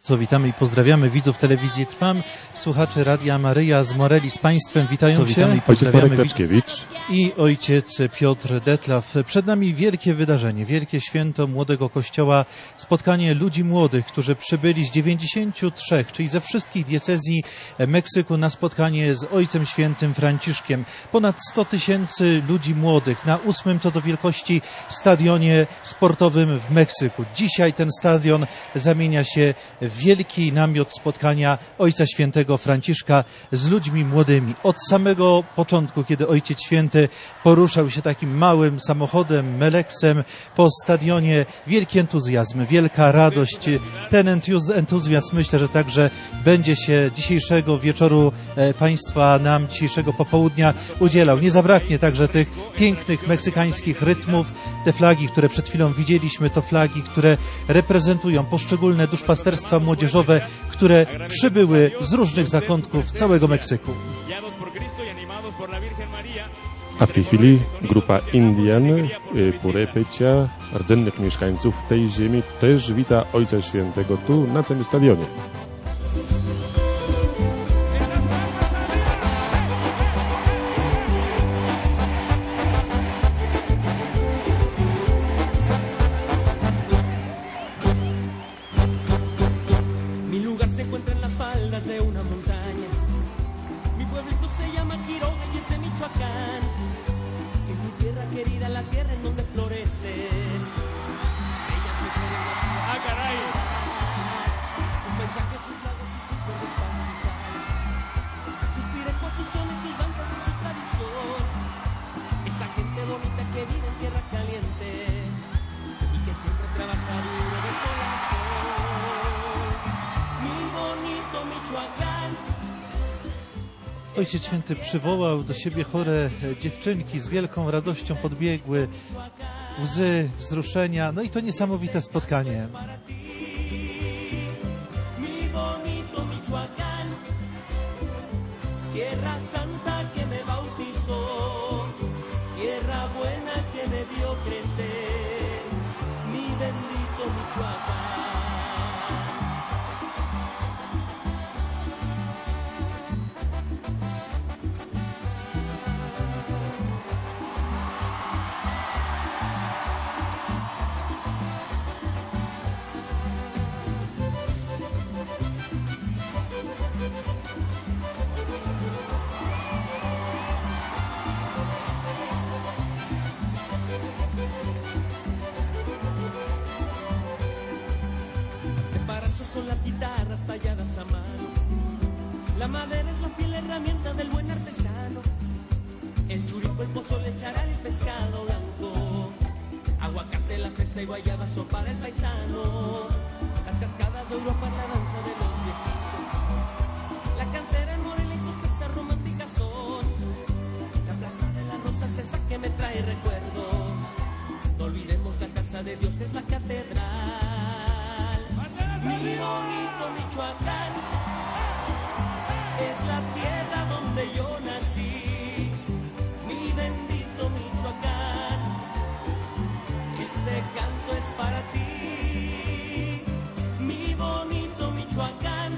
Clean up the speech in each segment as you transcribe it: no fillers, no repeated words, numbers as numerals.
Co witamy i pozdrawiamy widzów telewizji Trwam, słuchaczy Radia Maryja z Moreli z Państwem. Witają się i pozdrawiamy Kleczkiewicz i ojciec Piotr Detlaw. Przed nami wielkie wydarzenie, wielkie święto Młodego Kościoła, spotkanie ludzi młodych, którzy przybyli z 93, czyli ze wszystkich diecezji Meksyku na spotkanie z Ojcem Świętym Franciszkiem. Ponad 100 tysięcy ludzi młodych na 8. co do wielkości stadionie sportowym w Meksyku. Dzisiaj ten stadion zamienia się w wielki namiot spotkania Ojca Świętego Franciszka z ludźmi młodymi. Od samego początku, kiedy Ojciec Święty poruszał się takim małym samochodem, Meleksem po stadionie, wielki entuzjazm, wielka radość. Ten entuzjazm myślę, że także będzie się dzisiejszego wieczoru Państwa, nam dzisiejszego popołudnia udzielał. Nie zabraknie także tych pięknych meksykańskich rytmów. Te flagi, które przed chwilą widzieliśmy, to flagi, które reprezentują poszczególne duszpasterstwa młodzieżowe, które przybyły z różnych zakątków całego Meksyku. A w tej chwili grupa Indian, Purepecia, rdzennych mieszkańców tej ziemi, też wita Ojca Świętego tu, na tym stadionie. Ojciec Święty przywołał do siebie chore dziewczynki, z wielką radością podbiegły, łzy wzruszenia, no i to niesamowite spotkanie. Son las guitarras talladas a mano. La madera es la fiel herramienta del buen artesano. El churico, el pozole, el charal, el pescado blanco. Aguacate, la fresa y guayaba son para el paisano. Las cascadas de Europa, la danza de los viejitos. La cantera en Morelia y sus piezas románticas son. La plaza de las rosas, esa que me trae recuerdos. No olvidemos la casa de Dios, que es la catedral. Mi bonito Michoacán es la tierra donde yo nací. Mi bendito Michoacán, este canto es para ti. Mi bonito Michoacán,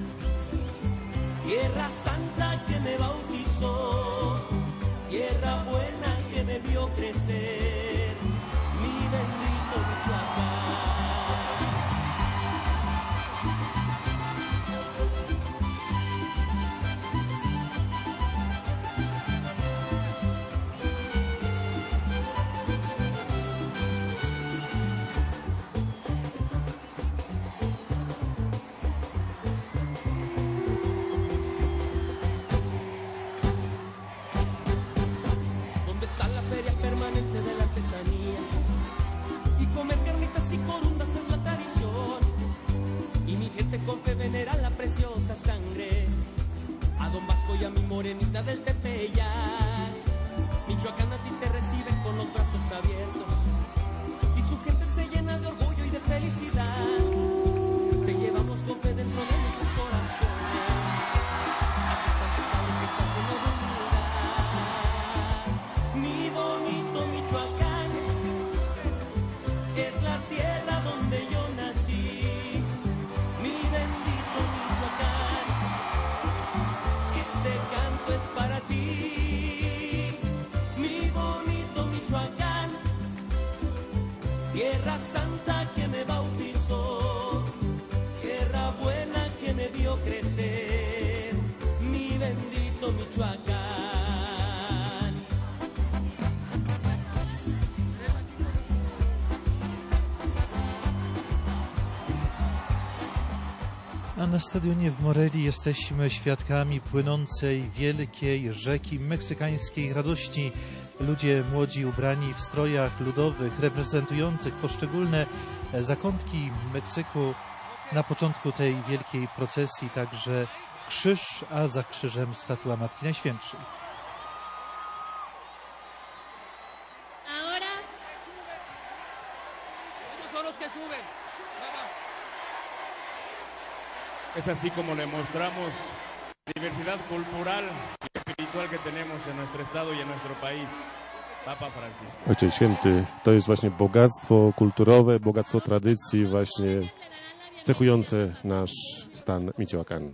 tierra santa que me bautizó, tierra buena que me vio crecer. Mi bendito Michoacán. Con fe venera la preciosa sangre a Don Vasco y a mi morenita del Tepeyac. Michoacán a ti te recibe con los brazos abiertos y su gente se llena de orgullo y de felicidad. Te llevamos con fe dentro de nuestras oraciones a tu santo Padre que está lleno de humildad. Mi bonito Michoacán es la tierra donde yo nací. Mi santa que me bautizó, tierra buena que me vio crecer, mi bendito Michoacán. A na stadionie w Moreli jesteśmy świadkami płynącej wielkiej rzeki meksykańskiej radości. Ludzie młodzi ubrani w strojach ludowych, reprezentujących poszczególne zakątki Meksyku. Na początku tej wielkiej procesji także krzyż, a za krzyżem statua Matki Najświętszej. Es así como le mostramos la diversidad cultural y espiritual que tenemos en nuestro estado y en nuestro país. Papa Francisco. Ojciec Święty, to jest właśnie bogactwo kulturowe, bogactwo tradycji właśnie cechujące nasz stan Michoacán.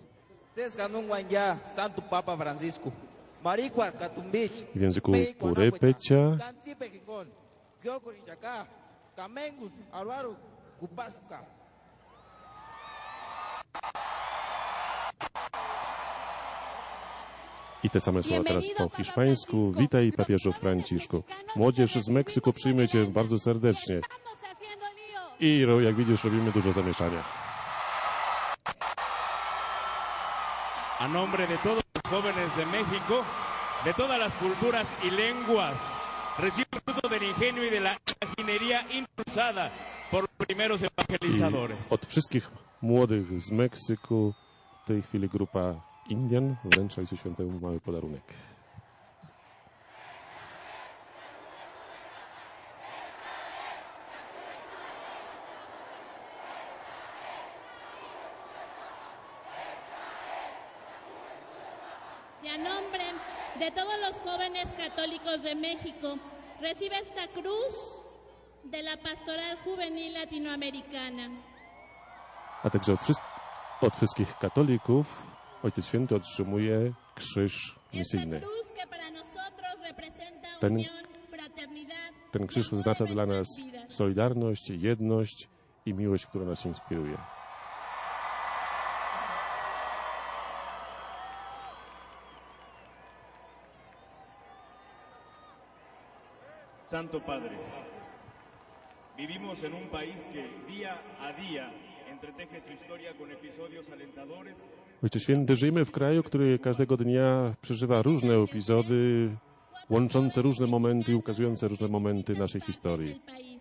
W języku purépecha i te same słowa teraz po hiszpańsku. Witaj, papieżu Franciszku. Młodzież z Meksyku przyjmie cię bardzo serdecznie. I jak widzisz, robimy dużo zamieszania. A nombre de todos los jóvenes de México, de todas las culturas y lenguas, recibe el fruto del ingenio y de la imaginería impulsada por los primeros evangelizadores. I od wszystkich młodych z Meksyku w tej chwili grupa Indian wręcza Ojcu Świętemu mały podarunek. Y a nombre de todos los jóvenes católicos de México, recibe esta cruz de la Pastoral Juvenil Latinoamericana. A także od wszystkich katolików Ojciec Święty otrzymuje krzyż misyjny. Ten krzyż oznacza dla nas solidarność, jedność i miłość, która nas inspiruje. Santo Padre, vivimos en un país que día a día entreteje su historia con episodios alentadores. Ojciec Święty, żyjemy w kraju, który każdego dnia przeżywa różne epizody, łączące różne momenty i ukazujące różne momenty naszej historii.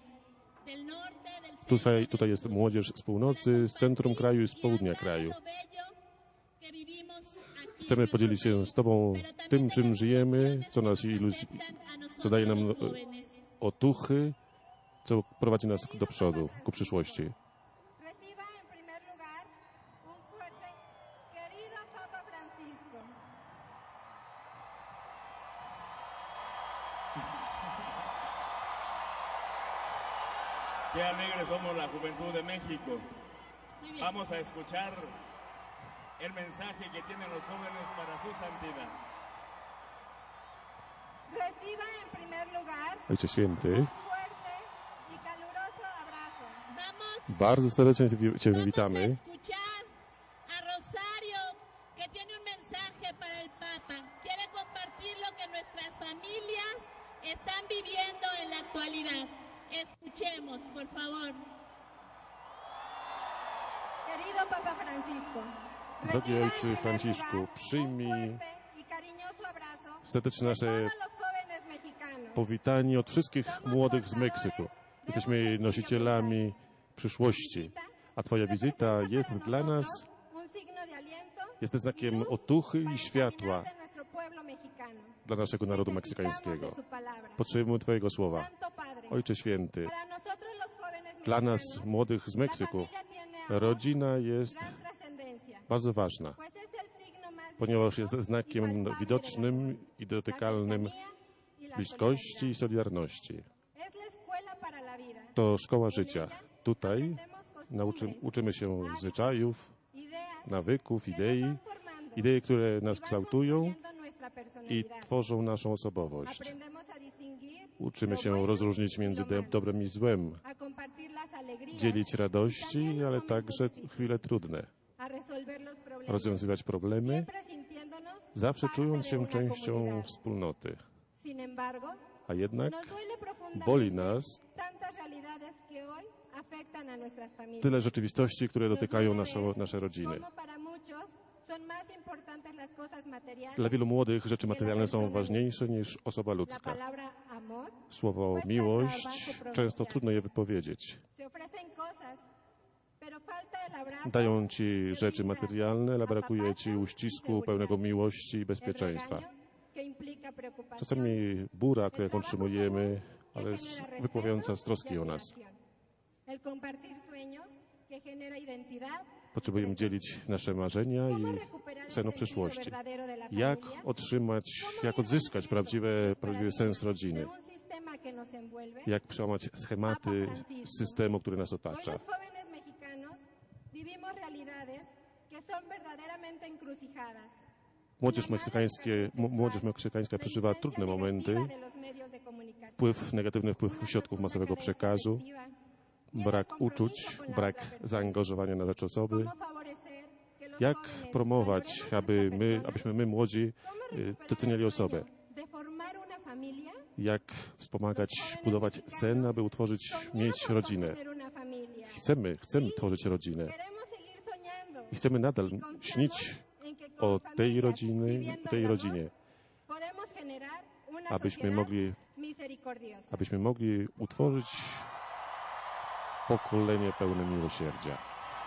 Tutaj jest młodzież z północy, z centrum kraju i z południa kraju. Chcemy podzielić się z Tobą tym, czym żyjemy, co daje nam otuchy, co prowadzi nas do przodu, ku przyszłości. Qué alegres somos la juventud de México. Vamos a escuchar el mensaje que tienen los jóvenes para su santidad. Reciba en primer lugar Ojciec Święty, un fuerte y caluroso abrazo. bardzo serdecznie Cię witamy. A Rosario, que tiene un mensaje para el Papa. Quiere compartir lo que nuestras familias están viviendo en la actualidad. Escuchemos, por favor. Querido Papa Francisco, Drogi Ojcze Franciszku, przyjmij serdecznie nasze powitanie od wszystkich młodych z Meksyku. Jesteśmy nosicielami przyszłości, a Twoja wizyta jest dla nas znakiem otuchy i światła dla naszego narodu meksykańskiego. Potrzebujemy Twojego słowa. Ojcze Święty, dla nas, młodych z Meksyku, rodzina jest bardzo ważna, ponieważ jest znakiem widocznym i dotykalnym bliskości i solidarności. To szkoła życia. Tutaj uczymy się zwyczajów, nawyków, idei, które nas kształtują i tworzą naszą osobowość. Uczymy się rozróżnić między dobrem i złem, dzielić radości, ale także chwile trudne, rozwiązywać problemy, zawsze czując się częścią wspólnoty. A jednak boli nas tyle rzeczywistości, które dotykają nasze rodziny. Dla wielu młodych rzeczy materialne są ważniejsze niż osoba ludzka. Słowo miłość, często trudno je wypowiedzieć. Dają ci rzeczy materialne, ale brakuje ci uścisku pełnego miłości i bezpieczeństwa. Czasami burak, jaką otrzymujemy, ale jest wypływająca z troski o nas. Potrzebujemy dzielić nasze marzenia i sen o przyszłości. Jak odzyskać prawdziwy sens rodziny? Jak przełamać schematy systemu, który nas otacza? Młodzież meksykańska przeżywa trudne momenty, negatywny wpływ środków masowego przekazu, brak uczuć, brak zaangażowania na rzecz osoby. Jak promować, abyśmy my młodzi doceniali osobę? Jak wspomagać, budować sen, aby mieć rodzinę? Chcemy tworzyć rodzinę. I chcemy nadal śnić o tej rodzinie, abyśmy mogli utworzyć pokolenie pełne miłosierdzia.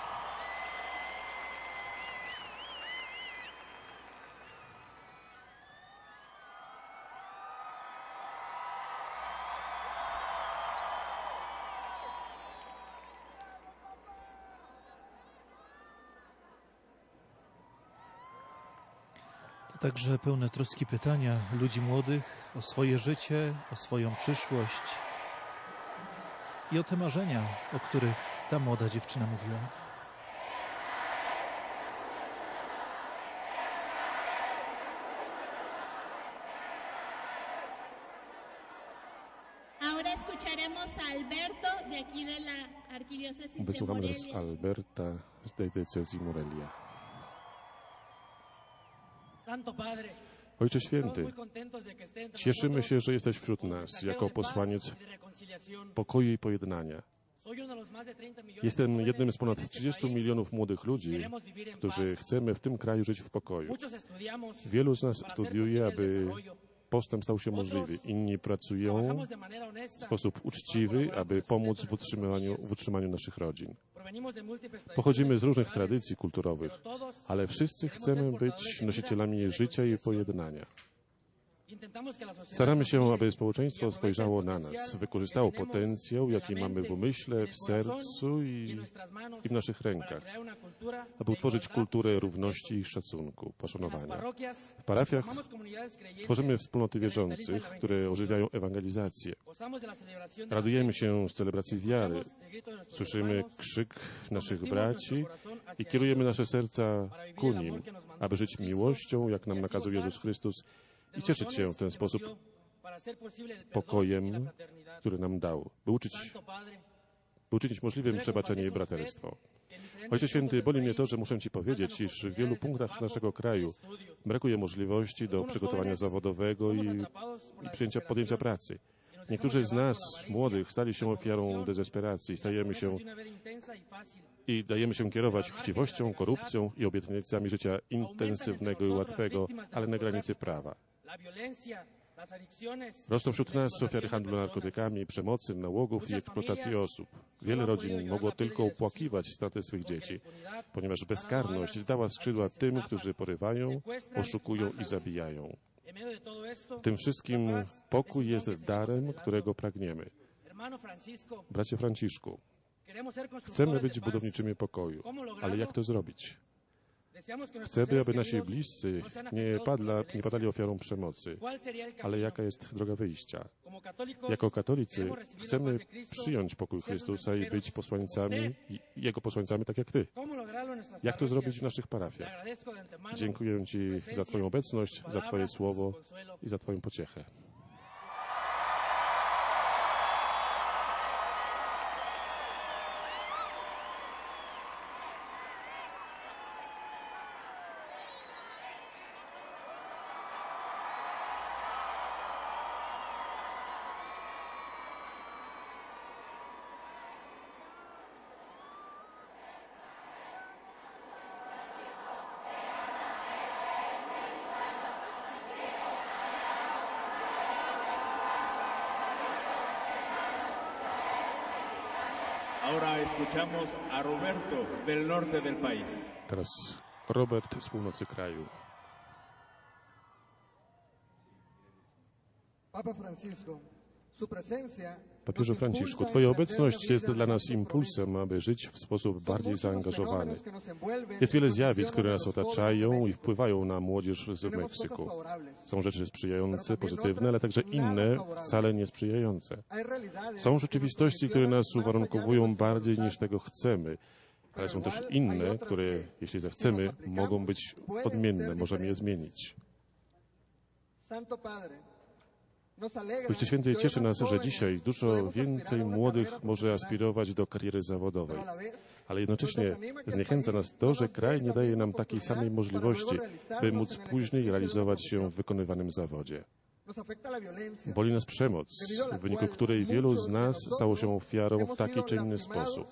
To także pełne troski pytania ludzi młodych o swoje życie, o swoją przyszłość i o te marzenia, o których ta młoda dziewczyna mówiła. Wysłuchamy teraz Alberta z tej diecezji Morelia. Ojcze Święty, cieszymy się, że jesteś wśród nas jako posłaniec pokoju i pojednania. Jestem jednym z ponad 30 milionów młodych ludzi, którzy chcemy w tym kraju żyć w pokoju. Wielu z nas studiuje, aby postęp stał się możliwy. Inni pracują w sposób uczciwy, aby pomóc w utrzymaniu naszych rodzin. Pochodzimy z różnych tradycji kulturowych, ale wszyscy chcemy być nosicielami życia i pojednania. Staramy się, aby społeczeństwo spojrzało na nas, wykorzystało potencjał, jaki mamy w umyśle, w sercu i w naszych rękach, aby utworzyć kulturę równości i szacunku, poszanowania. W parafiach tworzymy wspólnoty wierzących, które ożywiają ewangelizację. Radujemy się z celebracji wiary, słyszymy krzyk naszych braci i kierujemy nasze serca ku nim, aby żyć miłością, jak nam nakazuje Jezus Chrystus, i cieszyć się w ten sposób pokojem, który nam dał, by uczynić możliwym przebaczenie i braterstwo. Ojcze Święty, boli mnie to, że muszę Ci powiedzieć, iż w wielu punktach naszego kraju brakuje możliwości do przygotowania zawodowego i podjęcia pracy. Niektórzy z nas, młodych, stali się ofiarą dezesperacji, dajemy się kierować chciwością, korupcją i obietnicami życia intensywnego i łatwego, ale na granicy prawa. Rosną wśród nas ofiary handlu narkotykami, przemocy, nałogów i eksploatacji osób. Wiele rodzin mogło tylko opłakiwać straty swych dzieci, ponieważ bezkarność dała skrzydła tym, którzy porywają, oszukują i zabijają. W tym wszystkim pokój jest darem, którego pragniemy. Bracie Franciszku, chcemy być budowniczymi pokoju, ale jak to zrobić? Chcemy, aby nasi bliscy nie padali ofiarą przemocy, ale jaka jest droga wyjścia? Jako katolicy chcemy przyjąć pokój Chrystusa i być Jego posłańcami tak jak Ty. Jak to zrobić w naszych parafiach? Dziękuję Ci za Twoją obecność, za Twoje słowo i za Twoją pociechę. Ahora escuchamos a Roberto del norte del país. Teraz Robert z północy kraju. Papa Francisco, su presencia Papieżu Franciszku, Twoja obecność jest dla nas impulsem, aby żyć w sposób bardziej zaangażowany. Jest wiele zjawisk, które nas otaczają i wpływają na młodzież z Meksyku. Są rzeczy sprzyjające, pozytywne, ale także inne, wcale niesprzyjające. Są rzeczywistości, które nas uwarunkowują bardziej niż tego chcemy, ale są też inne, które, jeśli zechcemy, mogą być odmienne, możemy je zmienić. Ojcze Święty, cieszy nas, że dzisiaj dużo więcej młodych może aspirować do kariery zawodowej, ale jednocześnie zniechęca nas to, że kraj nie daje nam takiej samej możliwości, by móc później realizować się w wykonywanym zawodzie. Boli nas przemoc, w wyniku której wielu z nas stało się ofiarą w taki czy inny sposób.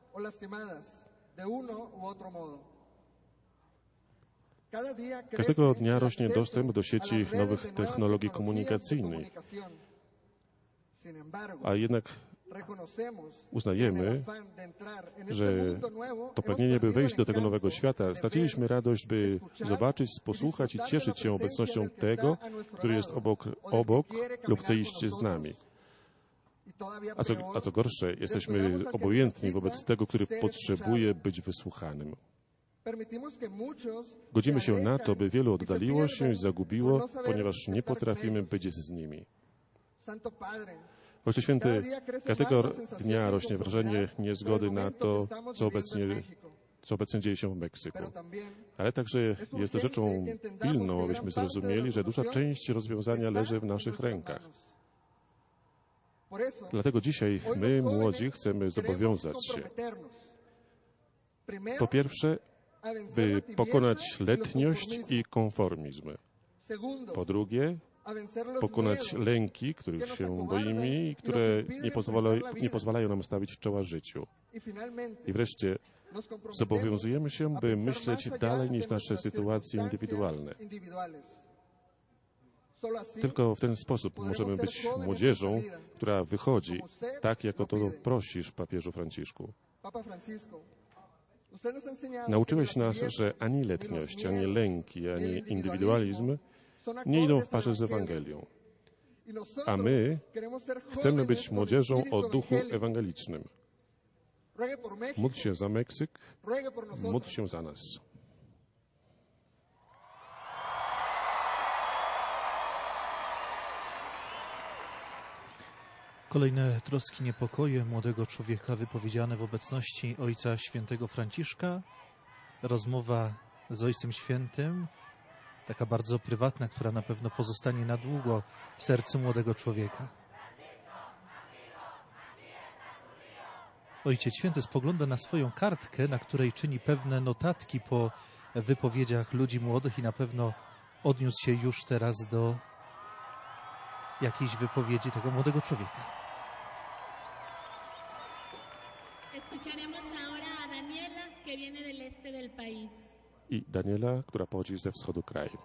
Każdego dnia rośnie dostęp do sieci nowych technologii komunikacyjnych, a jednak uznajemy, że to pragnienie, by wejść do tego nowego świata, straciliśmy radość, by zobaczyć, posłuchać i cieszyć się obecnością tego, który jest obok lub chce iść z nami. A co gorsze, jesteśmy obojętni wobec tego, który potrzebuje być wysłuchanym. Godzimy się na to, by wielu oddaliło się i zagubiło, ponieważ nie potrafimy być z nimi. Ojcze Święty, każdego dnia rośnie wrażenie niezgody na to, co obecnie dzieje się w Meksyku. Ale także jest rzeczą pilną, abyśmy zrozumieli, że duża część rozwiązania leży w naszych rękach. Dlatego dzisiaj my, młodzi, chcemy zobowiązać się. Po pierwsze, by pokonać letniość i konformizm. Po drugie, pokonać lęki, których się boimy i które nie pozwalają nam stawić czoła życiu. I wreszcie zobowiązujemy się, by myśleć dalej niż nasze sytuacje indywidualne. Tylko w ten sposób możemy być młodzieżą, która wychodzi, tak jak o to prosisz, papieżu Franciszku. Nauczyłeś nas, że ani letniość, ani lęki, ani indywidualizm nie idą w parze z Ewangelią. A my chcemy być młodzieżą o duchu ewangelicznym. Módl się za Meksyk, módl się za nas. Kolejne troski, niepokoje młodego człowieka wypowiedziane w obecności Ojca Świętego Franciszka. Rozmowa z Ojcem Świętym, taka bardzo prywatna, która na pewno pozostanie na długo w sercu młodego człowieka. Ojciec Święty spogląda na swoją kartkę, na której czyni pewne notatki po wypowiedziach ludzi młodych i na pewno odniósł się już teraz do jakiejś wypowiedzi tego młodego człowieka. Escucharemos ahora a Daniela, que viene del este del país. I Daniela, która pochodzi ze wschodu kraju.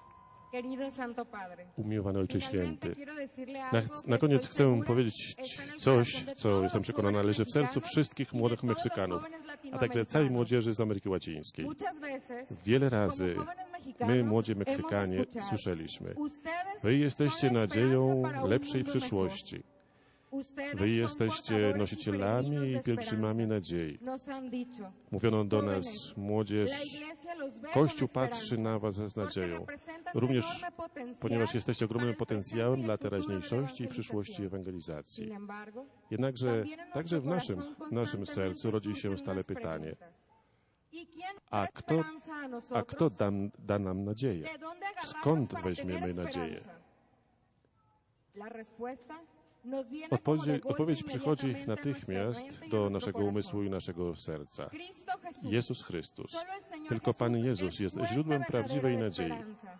Umiłowany Ojcze Święty, na koniec chcę powiedzieć coś, co jestem przekonana leży w sercu wszystkich młodych Meksykanów, a także całej młodzieży z Ameryki Łacińskiej. Wiele razy my, młodzi Meksykanie, słyszeliśmy: wy jesteście nadzieją lepszej przyszłości. Wy jesteście nosicielami i pielgrzymami nadziei. Mówiono do nas: młodzież, Kościół patrzy na was z nadzieją. Również ponieważ jesteście ogromnym potencjałem dla teraźniejszości i przyszłości ewangelizacji. Jednakże także w naszym sercu rodzi się stale pytanie: a kto da nam nadzieję? Skąd weźmiemy nadzieję? Odpowiedź przychodzi natychmiast do naszego umysłu i naszego serca. Jezus Chrystus. Tylko Pan Jezus jest źródłem prawdziwej nadziei.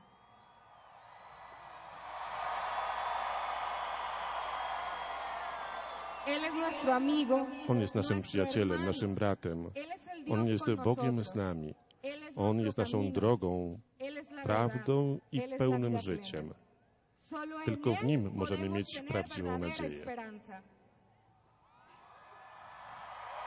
On jest naszym przyjacielem, naszym bratem. On jest Bogiem z nami. On jest naszą drogą, prawdą i pełnym życiem. Tylko w Nim możemy mieć prawdziwą nadzieję.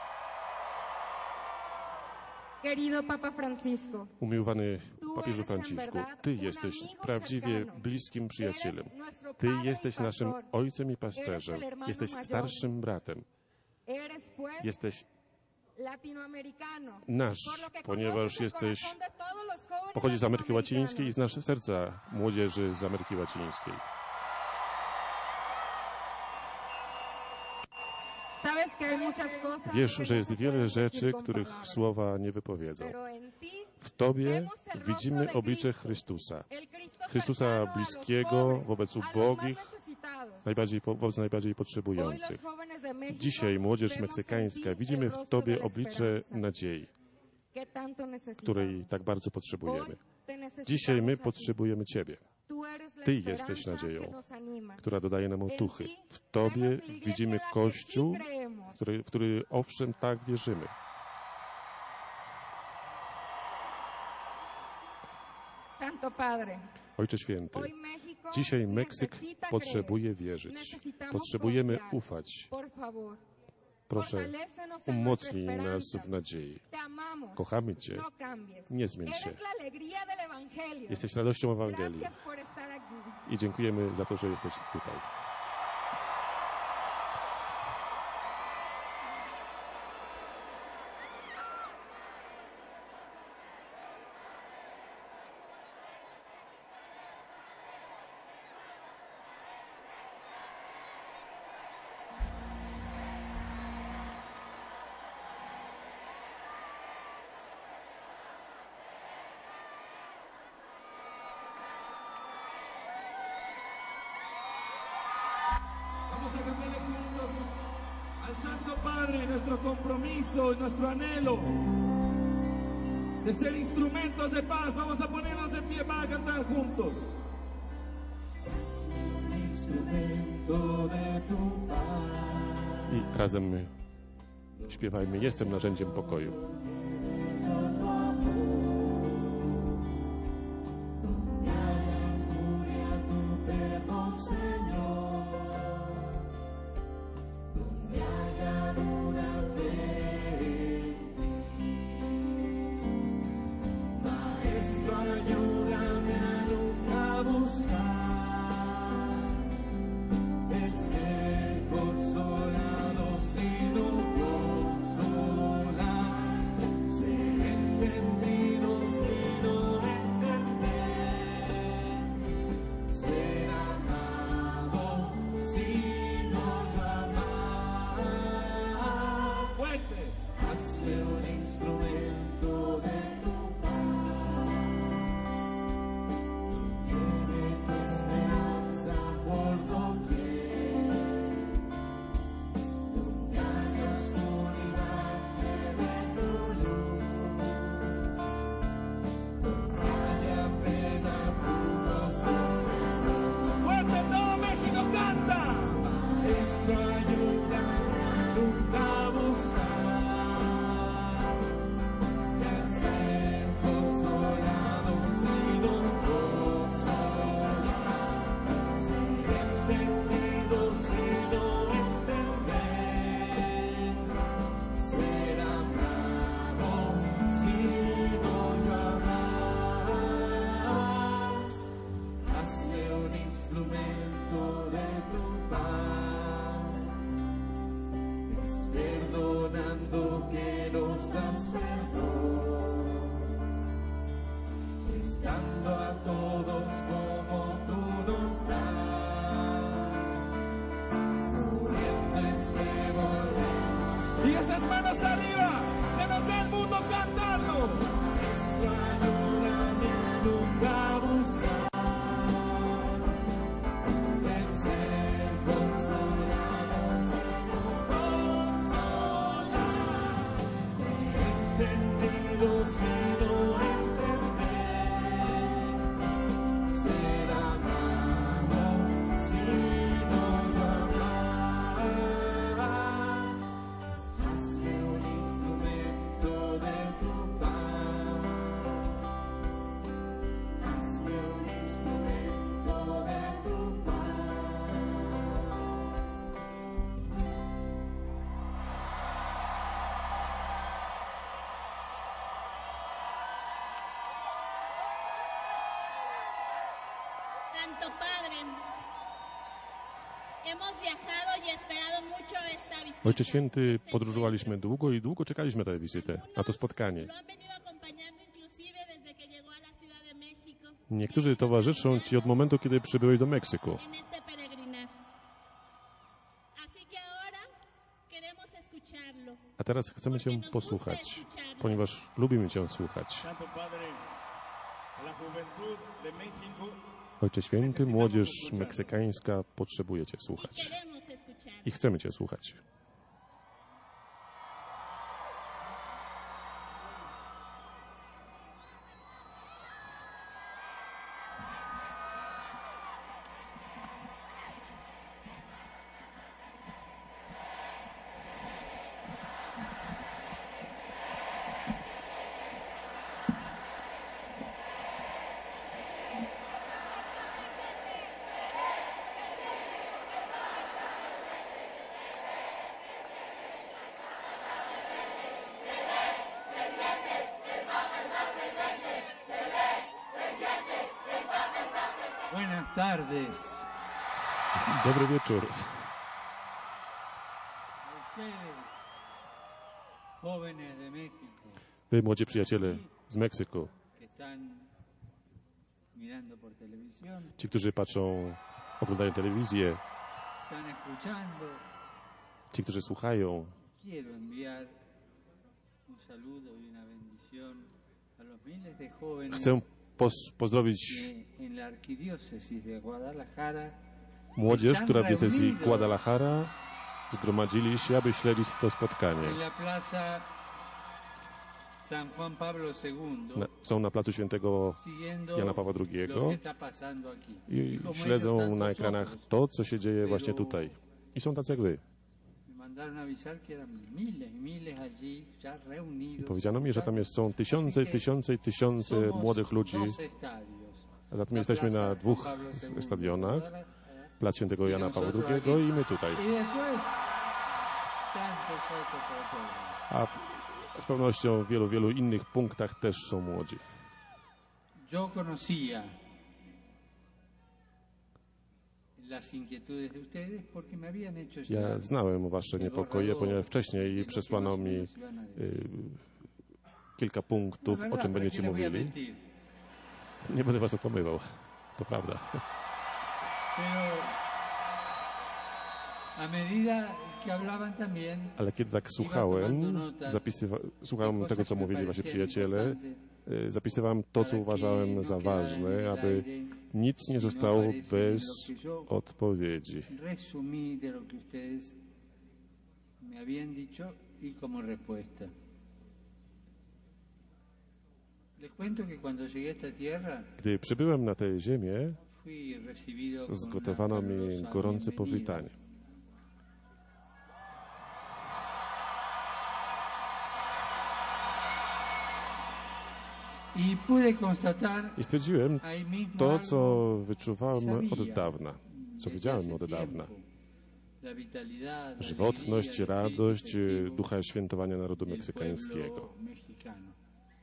Querido Papa Francisco, Umiłowany papieżu Franciszku, Ty jesteś prawdziwie bliskim przyjacielem. Ty jesteś naszym ojcem i pasterzem. Jesteś starszym bratem. Jesteś nasz, ponieważ pochodzisz z Ameryki Łacińskiej i znasz serca młodzieży z Ameryki Łacińskiej. Wiesz, że jest wiele rzeczy, których słowa nie wypowiedzą. W Tobie widzimy oblicze Chrystusa. Chrystusa bliskiego wobec ubogich, wobec najbardziej potrzebujących. Dzisiaj młodzież meksykańska, widzimy w Tobie oblicze nadziei, której tak bardzo potrzebujemy. Dzisiaj my potrzebujemy Ciebie. Ty jesteś nadzieją, która dodaje nam otuchy. W Tobie widzimy Kościół, w który owszem tak wierzymy. Ojcze Święty, dzisiaj Meksyk potrzebuje wierzyć. Potrzebujemy ufać. Proszę, umocnij nas w nadziei. Kochamy Cię. Nie zmień się. Jesteś radością Ewangelii. I dziękujemy za to, że jesteś tutaj. Vamos a cantarle juntos al Santo Padre nuestro compromiso y nuestro anhelo de ser instrumentos de paz. Vamos a ponernos de pie para cantar juntos. Instrumento de tu paz. I razem śpiewajmy: Jestem narzędziem pokoju. Y esas manos arriba, que nos dé el mundo cantarlo. Ayúdame nunca a buscar el ser consolado, sino consolar, ser entendido, sino entender, ser amado, sino amar. Hazme un instrumento de tu paz. Hazme un instrumento de tu paz. Santo Padre, hemos viajado y esperado mucho esta visita. Ojcze Święty, podróżowaliśmy długo i długo czekaliśmy na tę wizytę, na to spotkanie. Lo han venido acompañando inclusive desde que llegó a la Ciudad de México Niektórzy towarzyszą Ci od momentu, kiedy przybyłeś do Meksyku. en este peregrinar. Así que ahora queremos escucharlo. A teraz chcemy Cię posłuchać, ponieważ lubimy Cię słuchać. Santo Padre, la juventud de México Ojcze Święty, młodzież meksykańska potrzebuje Cię słuchać. Queremos escuchar. I chcemy Cię słuchać. Buenas tardes. Dobry wieczór. A ustedes, jóvenes de México, Wy, młodzi przyjaciele z Meksyku, que están mirando por televisión, ci, którzy patrzą, oglądają telewizję, están escuchando, ci, którzy słuchają, quiero enviar un saludo y una bendición a los miles de jóvenes chcę pozdrowić que en la arquidiócesis de Guadalajara młodzież, están która w diecezji reunidos Guadalajara zgromadzili się, aby śledzić to en spotkanie. la plaza San Juan Pablo II, Są na placu Świętego siguiendo Jana Pawła II lo que está pasando aquí. i como śledzą ellos, na tantos ekranach otros. to, co się dzieje właśnie tutaj. I są tacy jak wy. Me mandaron avisar que eran miles y miles allí ya reunidos. Powiedziano mi, że tam są tysiące, tysiące i tysiące Somos młodych ludzi. dos estadios. A zatem La jesteśmy plaza na Juan dwóch Pablo II stadionach. de Plac Świętego Jana Pawła II i my tutaj. Y después tantos otros por todo. A z pewnością w wielu, wielu innych punktach też są młodzi. Yo conocía las inquietudes de ustedes porque me habían hecho Ja llegar znałem wasze niepokoje, ponieważ wcześniej przesłano mi kilka punktów, o czym będziecie mówili. Nie będę was okłamywał. To prawda. Pero a medida que hablaban también, Ale kiedy tak słuchałem, słuchałem tego, co mówili wasi przyjaciele, zapisywałem to, co uważałem za ważne, aby nic nie zostało bez odpowiedzi. resumí de lo que ustedes me habían dicho y como respuesta. Les cuento que cuando llegué a esta tierra Gdy przybyłem na tę ziemię, fui recibido con zgotowano una mi calurosa gorące bienvenida. powitanie. Y pude constatar I stwierdziłem ahí mismo to, algo co wyczuwałem sabía od dawna, co desde wiedziałem hace od dawna. tiempo. La vitalidad, la Żywotność, alegría del radość, espíritu festivo ducha świętowania narodu del meksykańskiego. pueblo mexicano.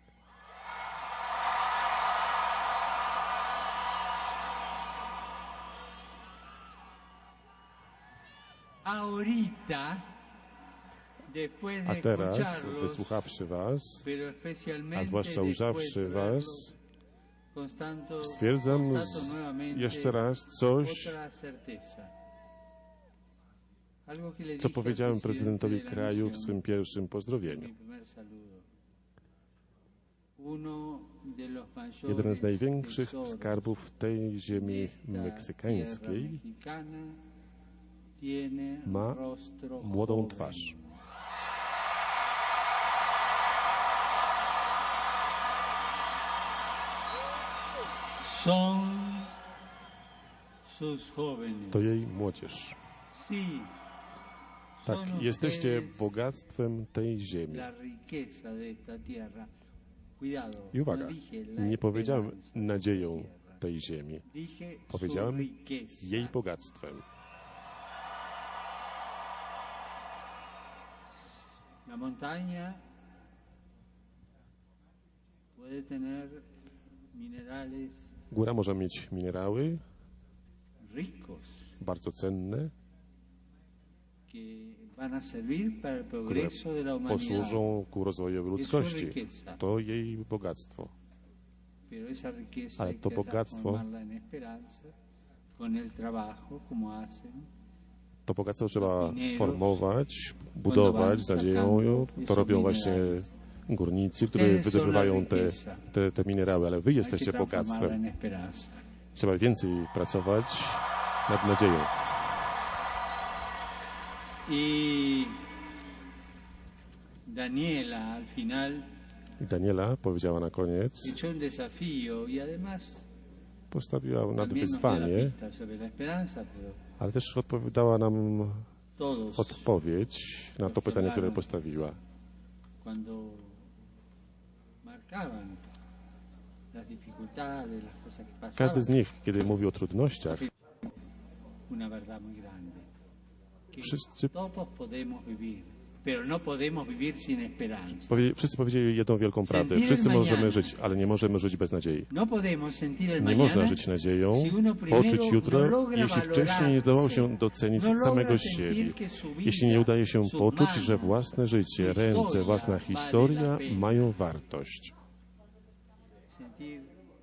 Ahorita, después de A teraz, escucharlos, wysłuchawszy was, pero a especialmente zwłaszcza después ujrzawszy de was, constato stwierdzam nuevamente jeszcze raz coś, otra certeza. Algo que le co dije al powiedziałem presidente prezydentowi de la kraju w nación swym pierwszym en pozdrowieniu. mi primer saludo. Uno de los mayores Jeden z największych tesoros skarbów tej ziemi de esta tierra meksykańskiej mexicana tiene ma rostro młodą joven. twarz. Son sus jóvenes. To jej młodzież. Sí, Tak, son jesteście ustedes bogactwem tej ziemi. la riqueza de esta tierra. Cuidado, I uwaga, no dije la nie powiedziałem esperanza de nadzieją esta tierra. tej ziemi. Dije su Powiedziałem riqueza. jej bogactwem. La montaña puede tener minerales Góra może mieć minerały, ricos bardzo cenne, que van a servir para el które progreso de la humanidad. posłużą ku rozwojowi ludzkości. To jej bogactwo. Pero esa riqueza Ale hay to que bogactwo, transformarla en esperanza con el trabajo, como hacen. to bogactwo trzeba formować, budować z nadzieją. To robią właśnie górnicy, którzy wydobywają te minerały, ale wy Hay que jesteście transformarla bogactwem. en esperanza. Trzeba więcej pracować nad nadzieją. Y Daniela al final I Daniela powiedziała na koniec, echó un desafío y además postawiła nad también nos dio la wyzwanie, pista sobre la esperanza, pero ale też odpowiadała nam todos odpowiedź na to pytanie, które postawiła. cuando marcaban las dificultades, las cosas que pasaban, Każdy z nich, kiedy mówi o trudnościach, una verdad muy grande. Que wszyscy, todos podemos vivir, pero no podemos vivir sin esperanza. wszyscy powiedzieli jedną wielką prawdę. Wszyscy możemy żyć, ale nie możemy żyć bez nadziei. No podemos sentir el Nie mañana można żyć nadzieją, si uno primero poczuć no jutro, logra jeśli wcześniej nie zdołał się docenić no logra samego sentir siebie. que su vida, Jeśli nie udaje się sus poczuć, manos, że własne życie, su ręce, historia własna vale historia la pena. mają wartość. sentir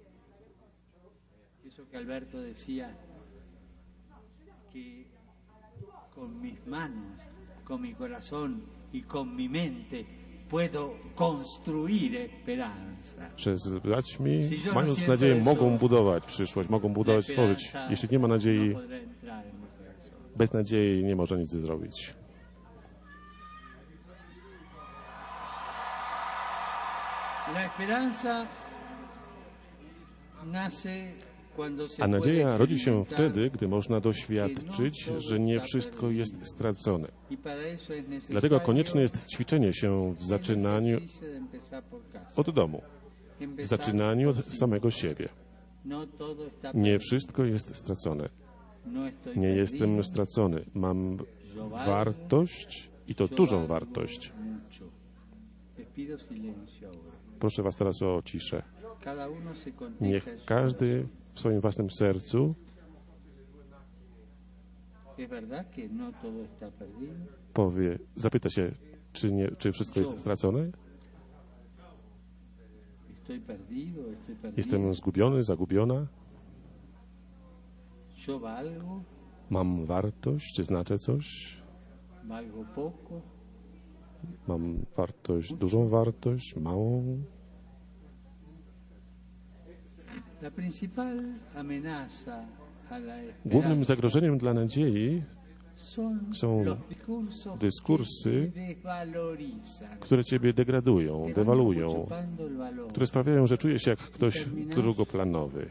eso que Alberto decía, que con mis manos, con mi corazón y con mi mente puedo construir esperanza. Że z braćmi, mając nadzieję, mogą budować przyszłość, mogą budować, tworzyć. Jeśli nie ma nadziei, No podrá entrar en mi corazón. bez nadziei nie może nic zrobić. La esperanza nace cuando se A puede nadzieja rodzi się experimentar, wtedy, gdy można doświadczyć, że nie wszystko jest stracone. y para eso es necesario Dlatego konieczne jest ćwiczenie się w el zaczynaniu ejercicio de empezar por casa. od domu, w Empezar zaczynaniu por od sí. samego siebie. No todo está Nie perdido. wszystko jest stracone. No estoy Nie perdido. jestem stracony. Mam wartość i to Yo dużą valgo wartość. mucho. Les pido silencio ahora. Proszę was teraz o ciszę. Cada uno se contesta Niech en su każdy w swoim własnym sercu corazón. Es verdad que no todo está perdido. powie, zapyta się, czy wszystko jest stracone? Estoy perdido, estoy perdido. Jestem zgubiony, zagubiona? Yo valgo, Mam wartość? Czy znaczę coś? valgo poco. Mam wartość, dużą wartość, małą? La principal amenaza a la Głównym esperanza zagrożeniem dla nadziei są los discursos dyskursy, que desvalorizan, które ciebie degradują, que van dewalują, chupando el valor. które sprawiają, że czujesz się jak ktoś drugoplanowy.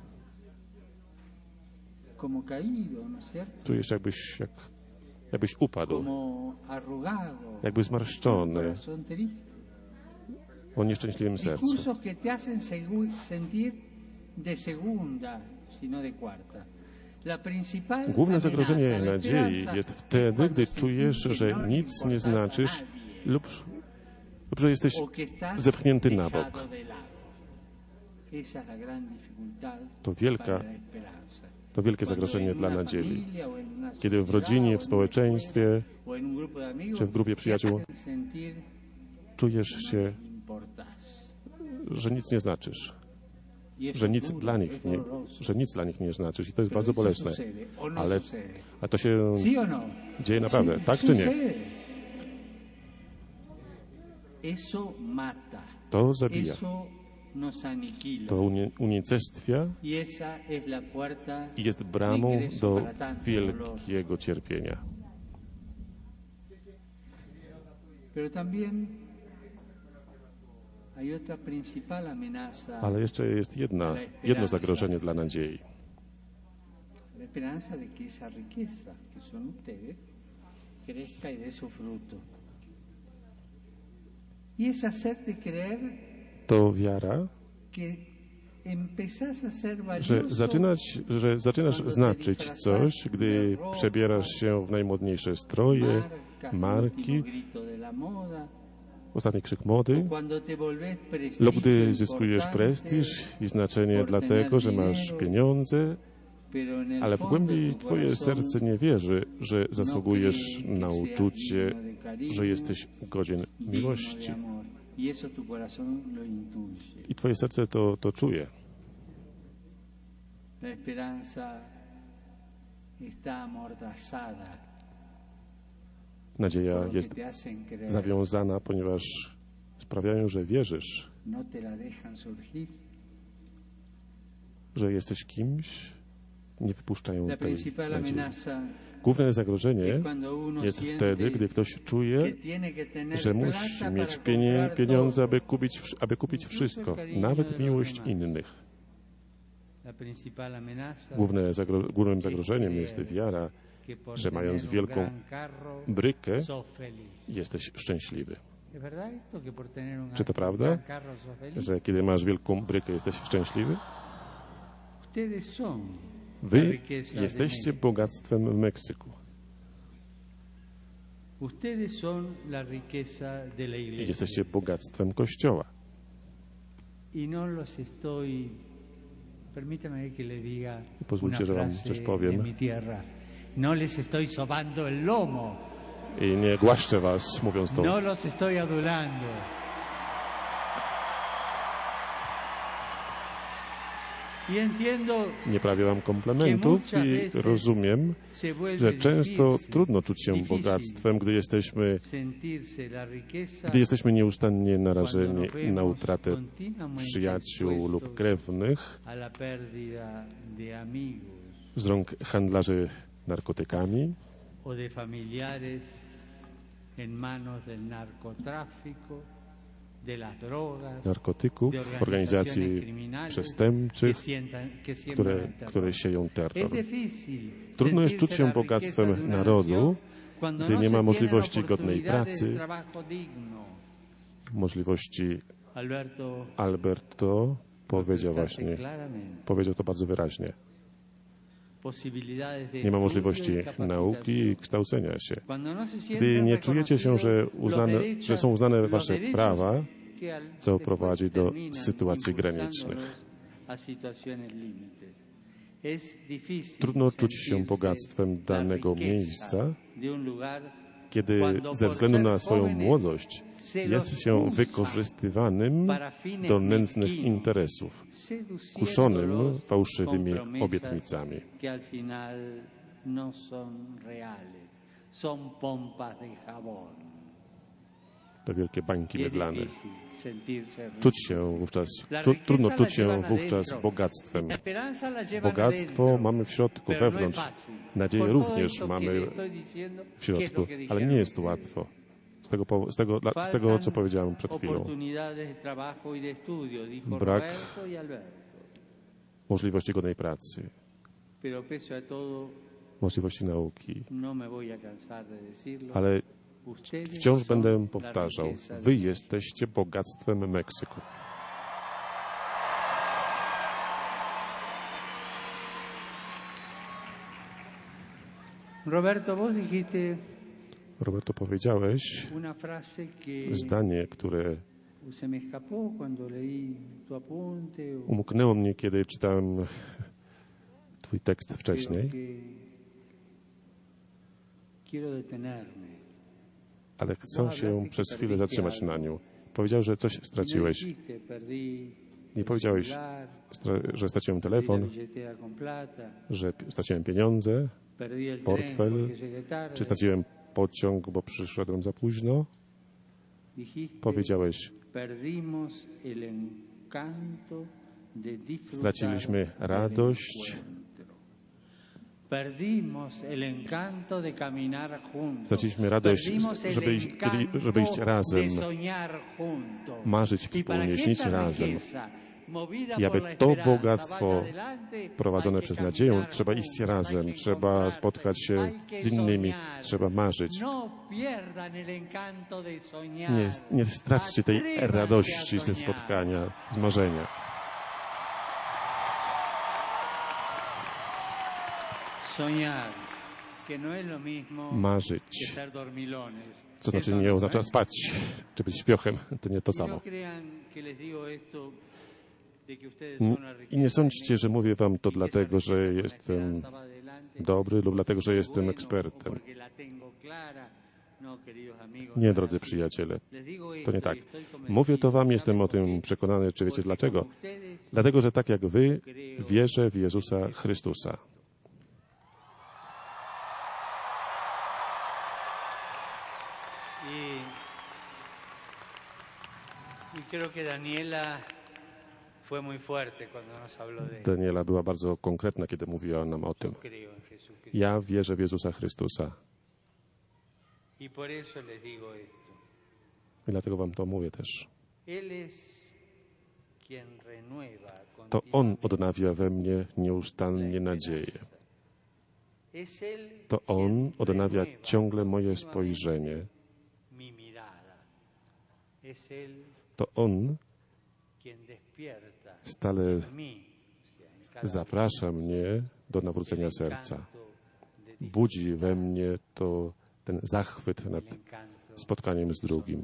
Como caído, ¿no es cierto? Czujesz jakbyś upadł, Como arrugado, jakby zmarszczony, corazón triste. o nieszczęśliwym sercu. Discursos que te hacen sentir de segunda, sino de cuarta. La principal Główne amenaza zagrożenie a la nadziei esperanza jest es wtedy, cuando gdy sentís czujesz, que że no le nic nie importas a znaczysz nadie, lub że jesteś o que estás zepchnięty na dejado bok. de lado. Esa es la gran dificultad To para la esperanza. To wielkie Cuando zagrożenie en dla una nadziei. familia, o en una Kiedy w sociedad, rodzinie, o w en una społeczeństwie, escuela, o en un grupo de amigos, czy w grupie te przyjaciół hacen sentir czujesz que się, no importas. że nic nie znaczysz, Y eso że es nic duro, dla nich es nie, doloroso. że nic dla nich nie znaczysz i to jest Pero bardzo eso bolesne. sucede, o no Ale sucede. to się ¿Sí o no? dzieje naprawdę, Sí, tak czy nie? sucede. Eso mata. To zabija, Eso nos aniquila. to unicestwia Y esa es la puerta i jest de bramą ingreso do para tanto dolor. wielkiego cierpienia. Pero también hay otra principal amenaza. Ale jeszcze jest jedno zagrożenie dla nadziei. La esperanza de que esa riqueza que son ustedes crezca y dé su fruto. Y es hacerte creer To wiara, que empezás a ser że valioso zaczynasz znaczyć coś, gdy przebierasz się w najmodniejsze stroje, marki, ostatni krzyk mody, lub gdy zyskujesz prestiż i znaczenie dlatego, że masz pieniądze, Ale w głębi twoje serce nie wierzy, że zasługujesz na uczucie, że jesteś godzien miłości. I twoje serce to czuje. Nadzieja jest zawiązana, ponieważ sprawiają, że wierzysz, że jesteś kimś, nie wypuszczają tej nadziei. Główne zagrożenie jest wtedy, gdy ktoś czuje, że musi mieć pieniądze, aby kupić wszystko, nawet miłość innych. Głównym zagrożeniem jest wiara, że mając wielką brykę, jesteś szczęśliwy. Czy to prawda, że kiedy masz wielką brykę, jesteś szczęśliwy? Wy jesteście bogactwem w Meksyku. Jesteście bogactwem Kościoła. I pozwólcie, że wam coś powiem. No les estoy sobando el lomo. I nie głaszczę was, mówiąc to. No los estoy adulando. Nie prawię wam komplementów i rozumiem, że często trudno czuć się bogactwem, gdy jesteśmy nieustannie narażeni na utratę przyjaciół lub krewnych z rąk handlarzy narkotykami narkotyków, organizacji przestępczych, które sieją terror. Trudno jest czuć się bogactwem narodu, gdy nie ma możliwości godnej pracy, możliwości. Alberto powiedział to bardzo wyraźnie. Nie ma możliwości nauki i kształcenia się. Gdy nie czujecie się, że są uznane wasze prawa, co prowadzi do sytuacji granicznych. Trudno czuć się bogactwem danego miejsca, kiedy ze względu na swoją młodość jest się wykorzystywanym do nędznych interesów, kuszonym fałszywymi obietnicami. To wielkie bańki mydlane. Trudno czuć się wówczas bogactwem. Bogactwo mamy w środku, wewnątrz. Nadzieję również mamy w środku, ale nie jest łatwo. Z tego, co powiedziałem przed chwilą. Brak możliwości godnej pracy, możliwości nauki. Ale wciąż będę powtarzał, wy jesteście bogactwem Meksyku. Roberto, powiedziałeś zdanie, które umknęło mnie, kiedy czytałem twój tekst wcześniej, ale chcę się przez chwilę zatrzymać na nią. Powiedział, że coś straciłeś. Nie powiedziałeś, że straciłem telefon, że straciłem pieniądze, portfel, czy straciłem pociąg, bo przyszedłem za późno. Powiedziałeś, straciliśmy radość, straciliśmy radość, żeby iść razem, marzyć wspólnie, śnić razem. I aby to bogactwo prowadzone przez nadzieję, trzeba iść razem, trzeba spotkać się z innymi, trzeba marzyć. Nie straćcie tej radości ze spotkania, z marzenia. Marzyć, co znaczy nie oznacza spać, czy być śpiochem, to nie to samo. I nie sądźcie, że mówię wam to dlatego, że jestem dobry lub dlatego, że jestem ekspertem. Nie, drodzy przyjaciele, to nie tak. Mówię to wam, jestem o tym przekonany. Czy wiecie dlaczego? Dlatego, że tak jak wy, wierzę w Jezusa Chrystusa. Daniela była bardzo konkretna, kiedy mówiła nam o tym. Ja wierzę w Jezusa Chrystusa. I dlatego wam to mówię też. To On odnawia we mnie nieustannie nadzieję. To On odnawia ciągle moje spojrzenie. To On stale zaprasza mnie do nawrócenia serca. Budzi we mnie ten zachwyt nad spotkaniem z drugim.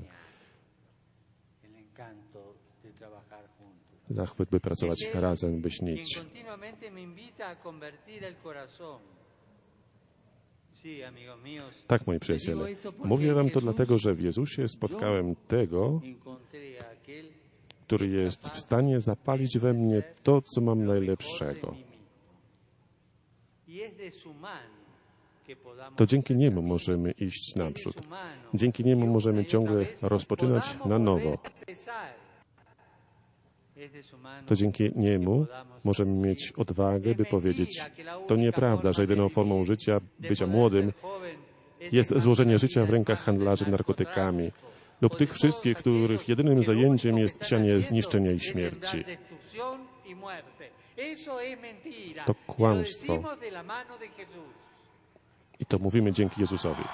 Zachwyt, by pracować razem, by śnić. Tak, moi przyjaciele, mówię wam to dlatego, że w Jezusie spotkałem tego, który jest w stanie zapalić we mnie to, co mam najlepszego. To dzięki Niemu możemy iść naprzód. Dzięki Niemu możemy ciągle rozpoczynać na nowo. To dzięki Niemu możemy mieć odwagę, by powiedzieć, to nieprawda, że jedyną formą życia, bycia młodym, jest złożenie życia w rękach handlarzy narkotykami lub tych wszystkich, których jedynym zajęciem jest sianie zniszczenia i śmierci. To kłamstwo. I to mówimy dzięki Jezusowi.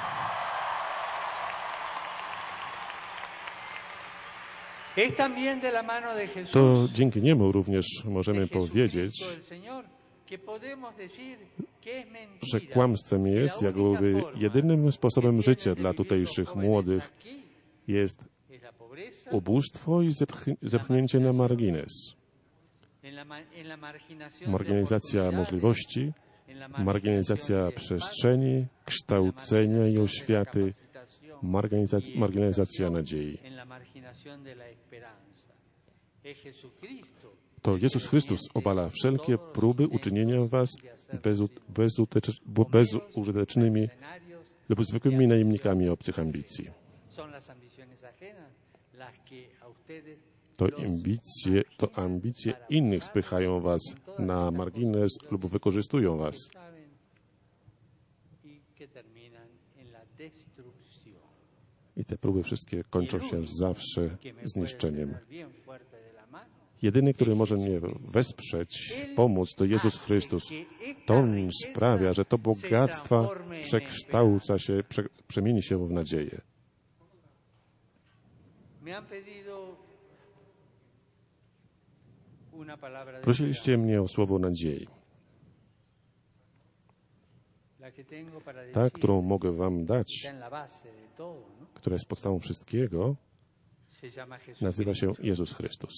To dzięki Niemu również możemy powiedzieć, że kłamstwem jest, jakby jedynym sposobem życia dla tutejszych młodych jest ubóstwo i zepchnięcie na margines. Marginalizacja możliwości, marginalizacja przestrzeni, kształcenia i oświaty, marginalizacja nadziei. To Jezus Chrystus obala wszelkie próby uczynienia was bezużytecznymi lub zwykłymi najemnikami obcych ambicji. To ambicje innych spychają was na margines lub wykorzystują was. I te próby wszystkie kończą się zawsze zniszczeniem. Jedyny, który może mnie wesprzeć, pomóc, to Jezus Chrystus. To On sprawia, że to bogactwa przekształca się, przemieni się w nadzieję. Prosiliście mnie o słowo nadziei. Ta, którą mogę wam dać, która jest podstawą wszystkiego, nazywa się Jezus Chrystus.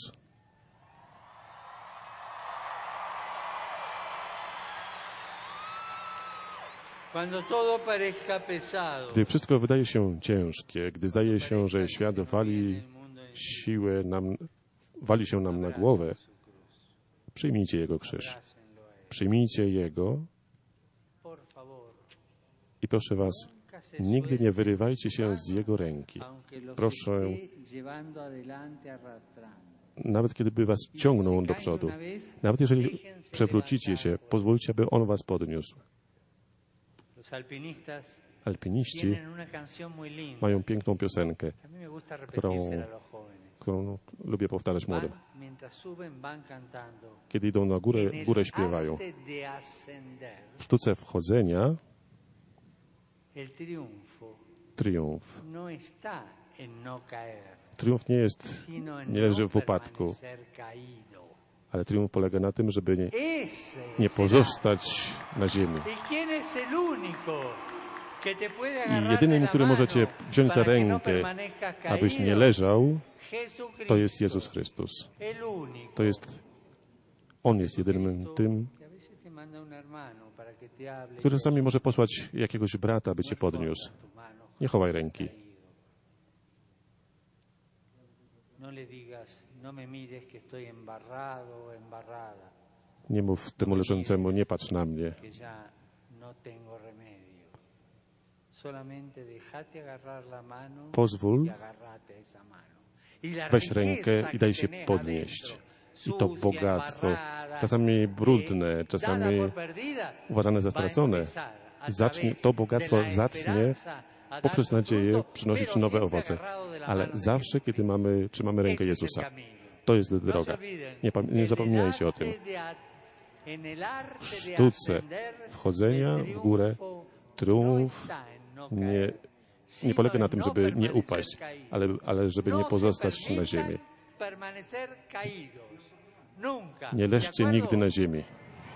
Gdy wszystko wydaje się ciężkie, gdy zdaje się, że świat wali się nam na głowę, przyjmijcie Jego krzyż. Przyjmijcie Jego i proszę was, nigdy nie wyrywajcie się z Jego ręki. Proszę, nawet kiedyby was ciągnął do przodu, nawet jeżeli przewrócicie się, pozwólcie, aby On was podniósł. Alpiniści mają piękną piosenkę, którą lubię powtarzać młodym. Kiedy idą na górę, w górę śpiewają. W sztuce wchodzenia triumf nie leży w upadku, ale triumf polega na tym, żeby nie pozostać na ziemi. I jedynym, który możecie wziąć za rękę, abyś nie leżał, to jest Jezus Chrystus. On jest jedynym tym, który sami może posłać jakiegoś brata, aby cię podniósł. Nie chowaj ręki. Nie mów temu leżącemu, nie patrz na mnie. Pozwól, weź rękę i daj się podnieść. I to bogactwo, czasami brudne, czasami uważane za stracone, to bogactwo zacznie poprzez nadzieję przynosić nowe owoce. Ale zawsze, kiedy trzymamy rękę Jezusa, to jest droga. Nie zapominajcie o tym. W sztuce wchodzenia w górę triumf nie polega na tym, żeby nie upaść, ale żeby nie pozostać na ziemi. Nie leżcie nigdy na ziemi.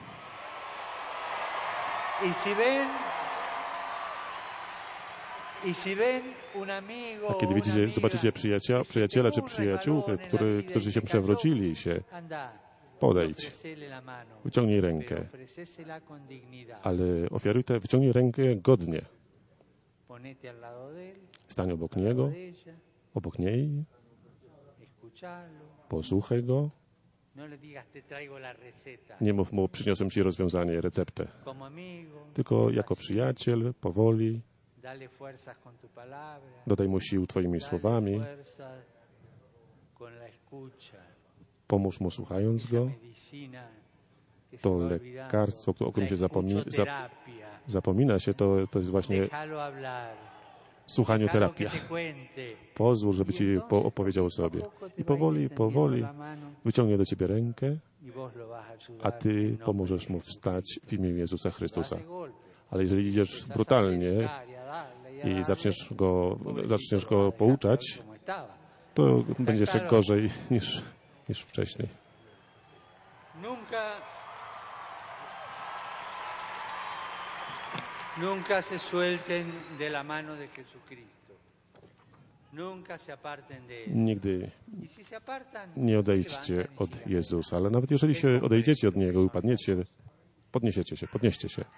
A kiedy zobaczycie przyjaciela czy przyjaciółkę, którzy się przewrócili podejdź, wyciągnij rękę, ale wyciągnij rękę godnie. Stań obok niego, obok niej, posłuchaj go. Nie mów mu, przyniosłem ci rozwiązanie, receptę. Tylko jako przyjaciel, powoli, dodaj mu sił twoimi słowami, pomóż mu słuchając go. To lekarstwo, o którym się zapomina się, to jest właśnie słuchanioterapia. Pozwól, żeby ci opowiedział o sobie. I powoli wyciągnie do ciebie rękę, a ty pomożesz mu wstać w imię Jezusa Chrystusa. Ale jeżeli idziesz brutalnie i zaczniesz go pouczać, to będzie jeszcze gorzej niż wcześniej. Nunca se suelten de la mano de Jesucristo. Nunca se aparten de Él. Nigdy nie odejdźcie od Jezusa, ale nawet jeżeli się odejdziecie od Niego i upadniecie, podnieście się.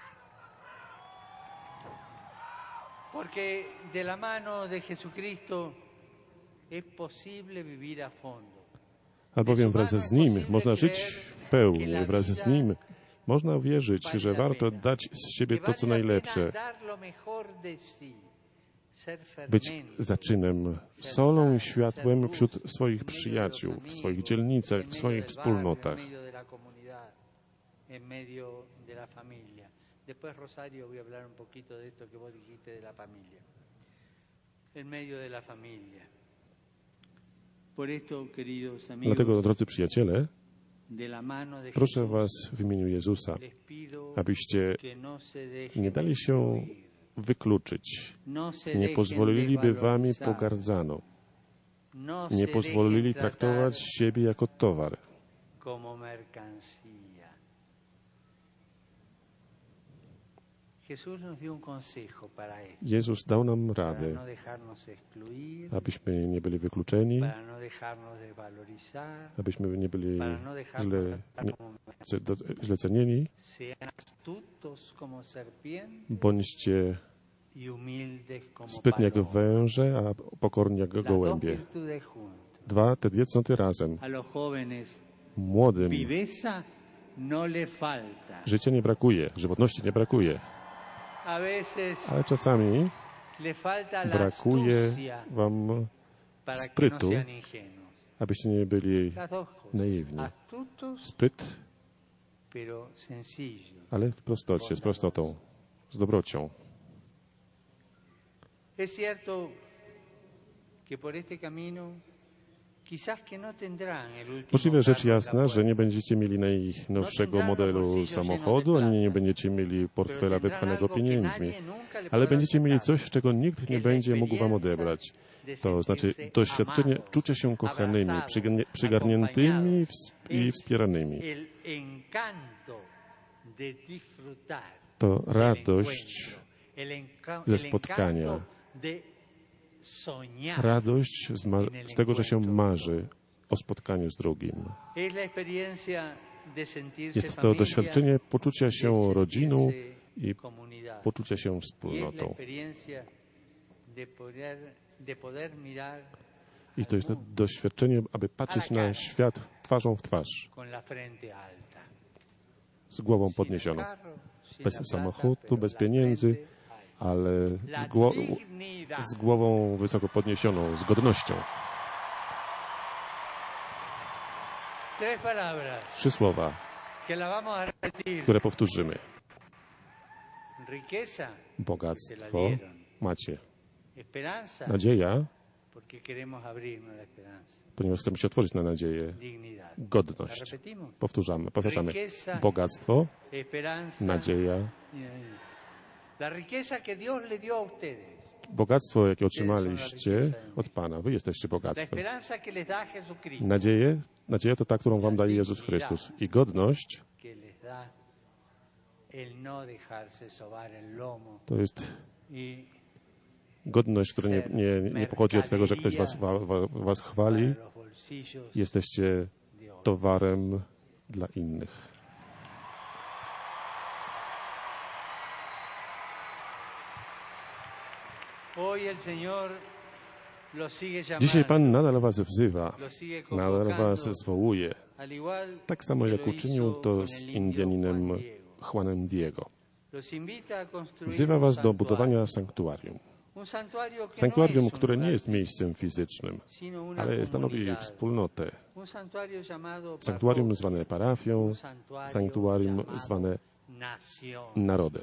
Porque de la mano de Jesucristo es posible vivir a fondo. Albowiem wraz z Nim można żyć w pełni, wraz z Nim można wierzyć, że warto dać z siebie to, co najlepsze. Być zaczynem, solą i światłem wśród swoich przyjaciół, w swoich dzielnicach, w swoich wspólnotach. Dlatego, drodzy przyjaciele, proszę was w imieniu Jezusa, abyście nie dali się wykluczyć, nie pozwolili, by wami pogardzano, nie pozwolili traktować siebie jako towar. Jezus dał nam radę, abyśmy nie byli wykluczeni, abyśmy nie byli źle cenieni. Bądźcie sprytni jak węże, a pokorni jak gołębie. Te dwie cnoty razem. Młodym życia nie brakuje, żywotności nie brakuje. Ale czasami brakuje wam sprytu, abyście nie byli naiwni. Spryt, ale w prostocie, z prostotą, z dobrocią. Możliwe rzecz jasna, że nie będziecie mieli najnowszego modelu samochodu, ani nie będziecie mieli portfela wypchanego pieniędzmi, ale będziecie mieli coś, czego nikt nie będzie mógł wam odebrać. To znaczy doświadczenie czucia się kochanymi, przygarniętymi i wspieranymi. To radość ze spotkania, radość z tego, że się marzy o spotkaniu z drugim. Jest to doświadczenie poczucia się rodziną i poczucia się wspólnotą. I to jest to doświadczenie, aby patrzeć na świat twarzą w twarz, z głową podniesioną. Bez samochodu, bez pieniędzy, ale z głową wysoko podniesioną, z godnością. 3 słowa, które powtórzymy. Bogactwo macie. Nadzieja, ponieważ chcemy się otworzyć na nadzieję. Godność. Powtarzamy. Bogactwo, nadzieja. Bogactwo, jakie otrzymaliście od Pana. Wy jesteście bogactwem. Nadzieja to ta, którą wam daje Jezus Chrystus. I godność to jest godność, która nie pochodzi od tego, że ktoś was chwali. Jesteście towarem dla innych. Dzisiaj Pan nadal was wzywa, nadal was zwołuje, tak samo jak uczynił to z Indianinem Juanem Diego. Wzywa was do budowania sanktuarium. Sanktuarium, które nie jest miejscem fizycznym, ale stanowi wspólnotę. Sanktuarium zwane parafią, sanktuarium zwane narodem.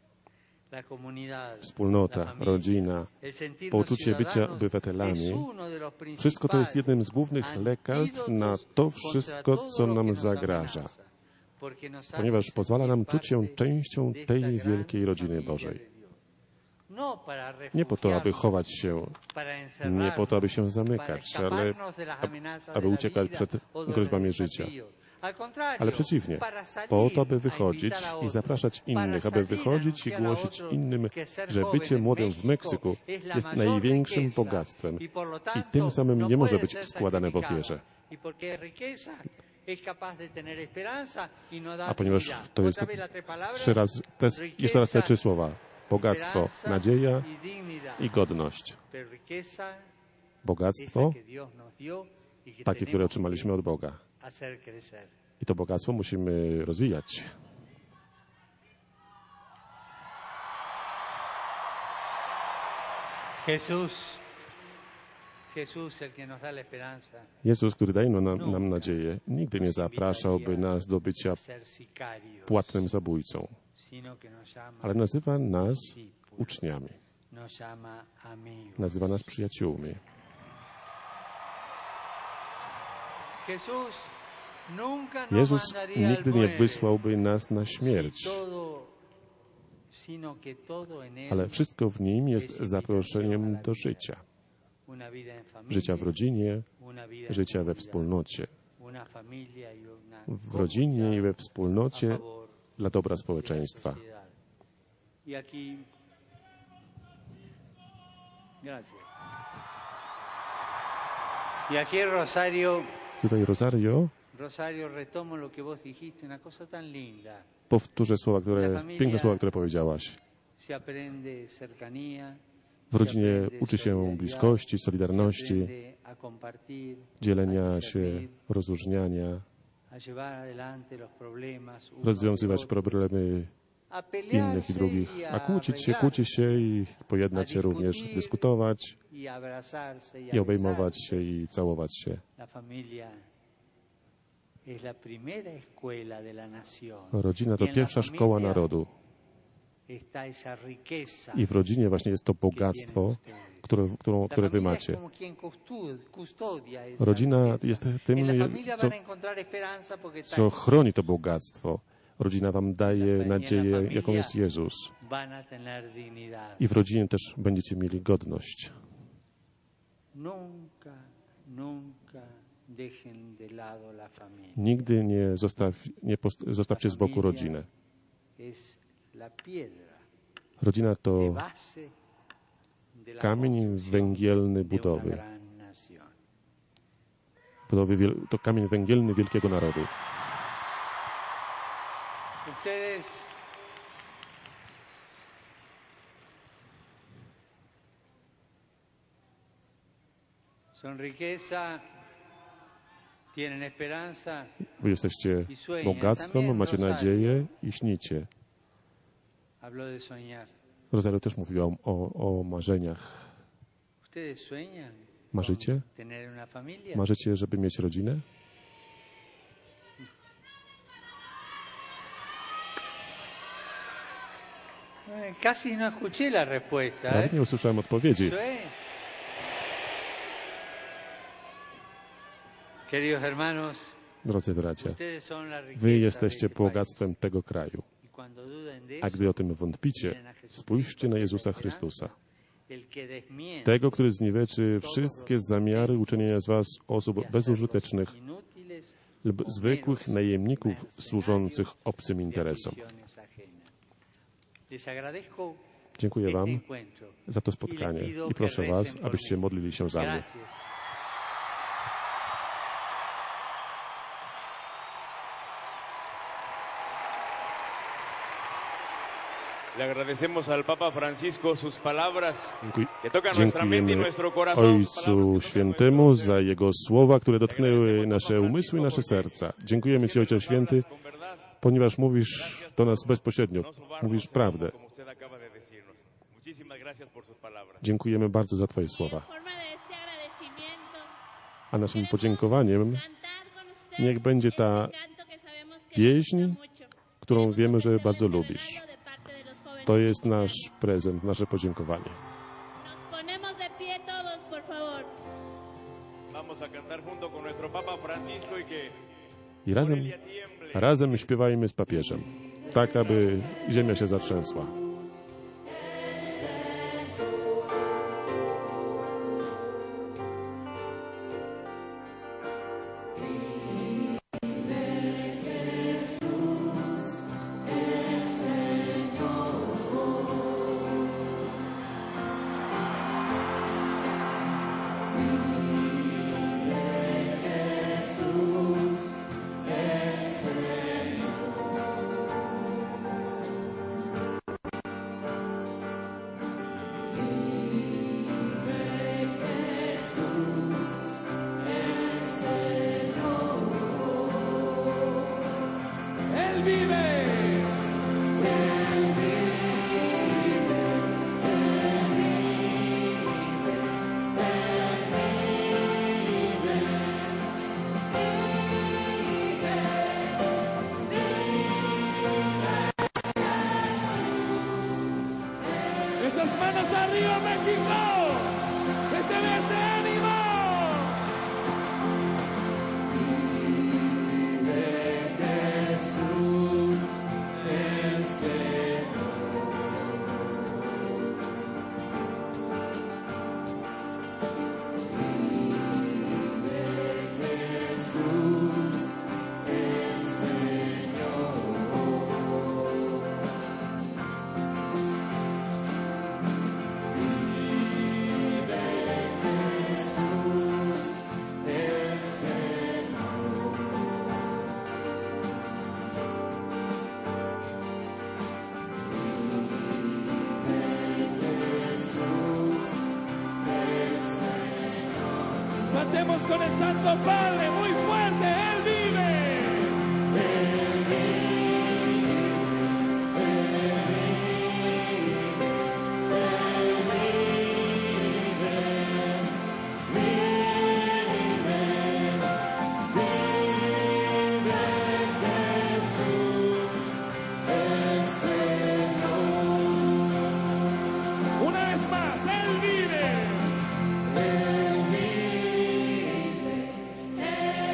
Wspólnota, rodzina, poczucie bycia obywatelami, wszystko to jest jednym z głównych lekarstw na to wszystko, co nam zagraża, ponieważ pozwala nam czuć się częścią tej wielkiej rodziny Bożej. Nie po to, aby chować się, nie po to, aby się zamykać, ale aby uciekać przed groźbami życia. Ale przeciwnie, po to, by wychodzić i zapraszać innych, aby wychodzić i głosić innym, że bycie młodym w Meksyku jest największym bogactwem i tym samym nie może być składane w ofierze. A ponieważ to jest jeszcze raz te 3 słowa. Bogactwo, nadzieja i godność. Bogactwo, takie, które otrzymaliśmy od Boga. I to bogactwo musimy rozwijać. Jezus, który daje nam nadzieję, nigdy nie zapraszałby nas do bycia płatnym zabójcą, ale nazywa nas uczniami. Nazywa nas przyjaciółmi. Jezus nigdy nie wysłałby nas na śmierć, ale wszystko w Nim jest zaproszeniem do życia. Życia w rodzinie, życia we wspólnocie. W rodzinie i we wspólnocie dla dobra społeczeństwa. Tutaj Rosario, powtórzę piękne słowa, które powiedziałaś. W rodzinie uczy się bliskości, solidarności, dzielenia się, rozróżniania, rozwiązywać problemy innych i drugich, a kłócić się i pojednać się również, dyskutować i obejmować się i całować się. Rodzina to pierwsza szkoła narodu. I w rodzinie właśnie jest to bogactwo, które wy macie. Rodzina jest tym, co chroni to bogactwo. Rodzina wam daje nadzieję, jaką jest Jezus. I w rodzinie też będziecie mieli godność. Nigdy nie zostawcie z boku rodzinę. Rodzina to de base de la kamień construcción węgielny de una budowy. gran nación. To kamień węgielny wielkiego narodu. Ustedes son riqueza, tienen esperanza. Wy jesteście bogactwem, macie nadzieję i śnicie. Hablo de soñar. Rosario też mówiła o marzeniach. ¿Ustedes sueñan Marzycie? con tener una familia? Marzycie, żeby mieć rodzinę? Casi no escuché la respuesta. Nawet nie usłyszałem odpowiedzi. Queridos hermanos, Drodzy bracia, ustedes son la riqueza wy de jesteście este país. bogactwem tego kraju. Y cuando duden de A eso, gdy o tym wątpicie, miren a Jesucristo, spójrzcie na que es Jezusa la esperanza, Chrystusa. el que desmiente Tego, który zniweczy wszystkie zamiary uczynienia z was osób bezużytecznych inútiles lub zwykłych najemników służących obcym de interesom. ambiciones ajenas. Les agradezco Dziękuję este wam encuentro. za to spotkanie i proszę was, abyście modlili się za mnie. Gracias. Le agradecemos al Papa Francisco sus palabras que tocan nuestra mente y Dziękujemy nuestro corazón. Ojcu Świętemu za Jego słowa, które dotknęły nasze umysły i nasze serca. Dziękujemy Ci, Ojcze Święty, ponieważ mówisz do nas bezpośrednio, mówisz prawdę. Dziękujemy bardzo za Twoje słowa. A naszym podziękowaniem niech będzie ta pieśń, którą wiemy, że bardzo lubisz. To jest nasz prezent, nasze podziękowanie. I razem śpiewajmy z papieżem, tak aby ziemia się zatrzęsła. Esas manos arriba, México. Que se vea ese ánimo. Vive Jesús, el Señor. Vive Jesús, el Señor. Cantemos con el Santo Padre muy fuerte, Él vive. Él vive, Él vive, Él vive, vive Jesús, el Señor. Una vez más, Él vive. Él vive, Él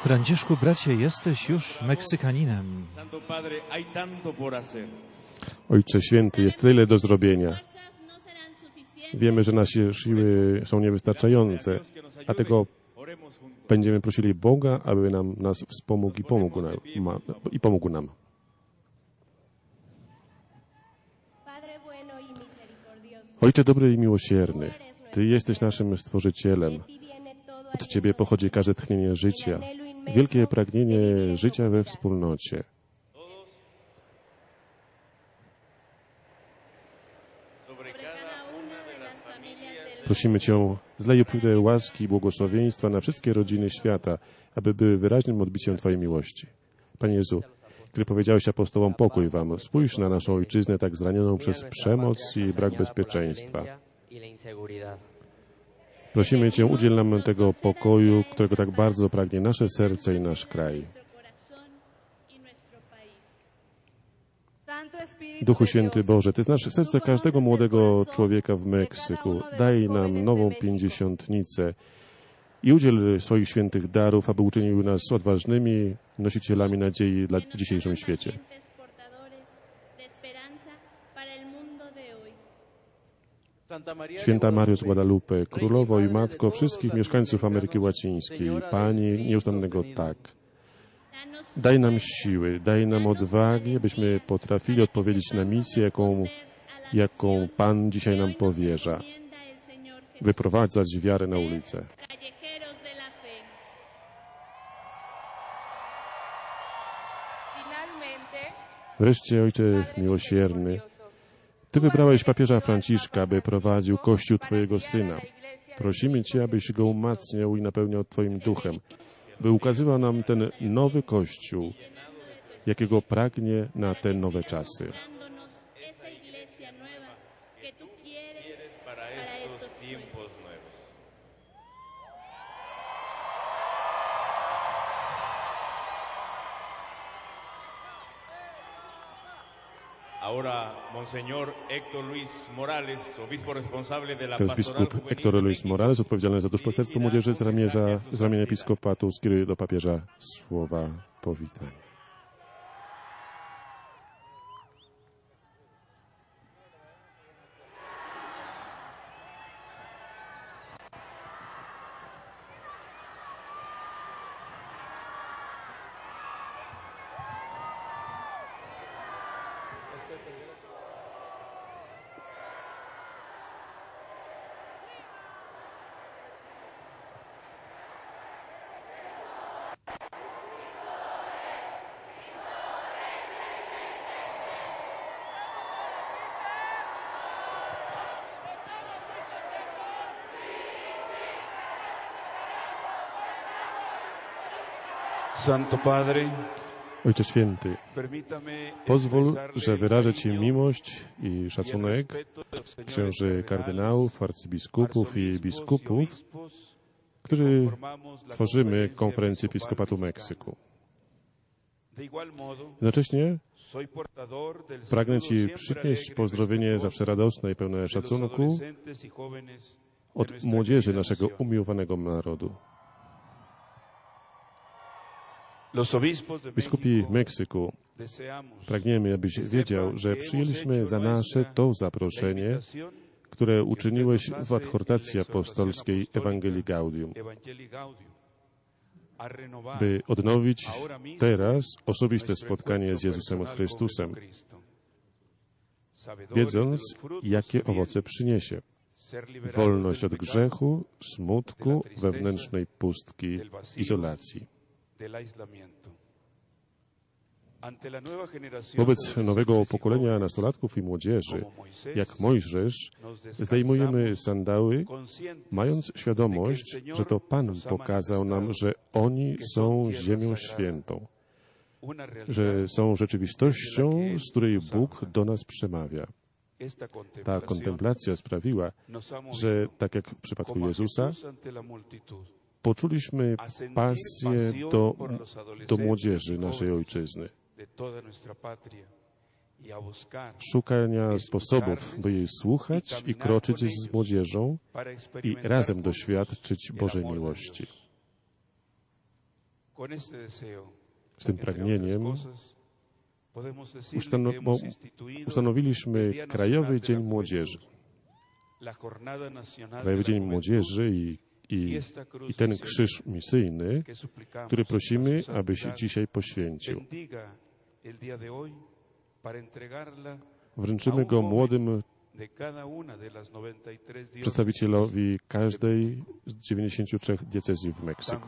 Franciszku, bracie, jesteś już Meksykaninem. Santo Padre, hay tanto por hacer. Ojcze Święty, jest tyle do zrobienia. Wiemy, że nasze siły są niewystarczające, dlatego będziemy prosili Boga, aby nas wspomógł i pomógł nam. Ojcze dobry i miłosierny, Ty jesteś naszym Stworzycielem. Od Ciebie pochodzi każde tchnienie życia, wielkie pragnienie życia we wspólnocie. Prosimy Cię, zlej obfite łaski i błogosławieństwa na wszystkie rodziny świata, aby były wyraźnym odbiciem Twojej miłości. Panie Jezu, kiedy powiedziałeś apostołom pokój Wam, spójrz na naszą ojczyznę tak zranioną przez przemoc i brak bezpieczeństwa. Prosimy Cię, udziel nam tego pokoju, którego tak bardzo pragnie nasze serce i nasz kraj. Duchu Święty Boże, Ty znasz serce każdego młodego człowieka w Meksyku. Daj nam nową pięćdziesiątnicę i udziel swoich świętych darów, aby uczyniły nas odważnymi nosicielami nadziei w dzisiejszym świecie. Święta Mario z Guadalupe, Królowo i Matko wszystkich mieszkańców Ameryki Łacińskiej, Pani nieustannego tak. Daj nam siły, daj nam odwagi, abyśmy potrafili odpowiedzieć na misję, jaką Pan dzisiaj nam powierza. Wyprowadzać wiarę na ulicę. Wreszcie, Ojcze miłosierny, Ty wybrałeś papieża Franciszka, by prowadził Kościół Twojego Syna. Prosimy Cię, abyś go umacniał i napełniał Twoim duchem, by ukazywał nam ten nowy Kościół, jakiego pragnie na te nowe czasy. Teraz biskup Héctor Luis Morales, odpowiedzialny za duszpasterstwo młodzieży z ramienia episkopatu, skieruje do papieża słowa powitania. Santo Padre, Ojcze Święty, pozwól, że wyrażę Ci miłość i szacunek księży kardynałów, arcybiskupów i biskupów, którzy tworzymy Konferencję Episkopatu Meksyku. Jednocześnie pragnę Ci przynieść pozdrowienie zawsze radosne i pełne szacunku od młodzieży naszego umiłowanego narodu. Biskupi Meksyku, pragniemy, abyś wiedział, że przyjęliśmy za nasze to zaproszenie, które uczyniłeś w adhortacji apostolskiej Ewangelii Gaudium, by odnowić teraz osobiste spotkanie z Jezusem Chrystusem, wiedząc, jakie owoce przyniesie. Wolność od grzechu, smutku, wewnętrznej pustki, izolacji. Wobec nowego pokolenia nastolatków i młodzieży, jak Mojżesz, zdejmujemy sandały, mając świadomość, że to Pan pokazał nam, że oni są ziemią świętą, że są rzeczywistością, z której Bóg do nas przemawia. Ta kontemplacja sprawiła, że, tak jak w przypadku Jezusa, poczuliśmy pasję do młodzieży naszej ojczyzny, szukania sposobów, by jej słuchać i kroczyć z młodzieżą i razem doświadczyć Bożej miłości. Z tym pragnieniem ustanowiliśmy Krajowy Dzień Młodzieży. Krajowy Dzień Młodzieży i ten krzyż misyjny, który prosimy, abyś dzisiaj poświęcił. Wręczymy go młodym przedstawicielowi każdej z 93 diecezji w Meksyku.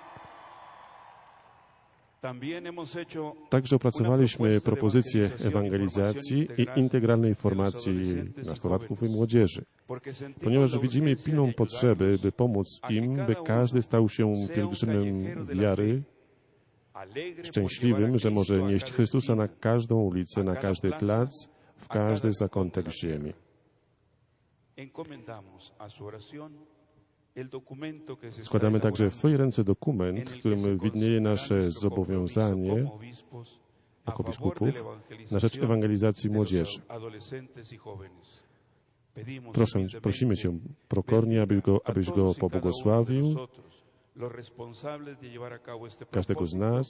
Także opracowaliśmy propozycję ewangelizacji i integralnej formacji nastolatków i młodzieży, ponieważ widzimy pilną potrzebę, by pomóc im, by każdy stał się pielgrzymem wiary, szczęśliwym, że może nieść Chrystusa na każdą ulicę, na każdy plac, w każdy zakątek ziemi. Składamy także w Twoje ręce dokument, w którym widnieje nasze zobowiązanie jako biskupów na rzecz ewangelizacji młodzieży. Prosimy Cię pokornie, abyś go pobłogosławił, każdego z nas,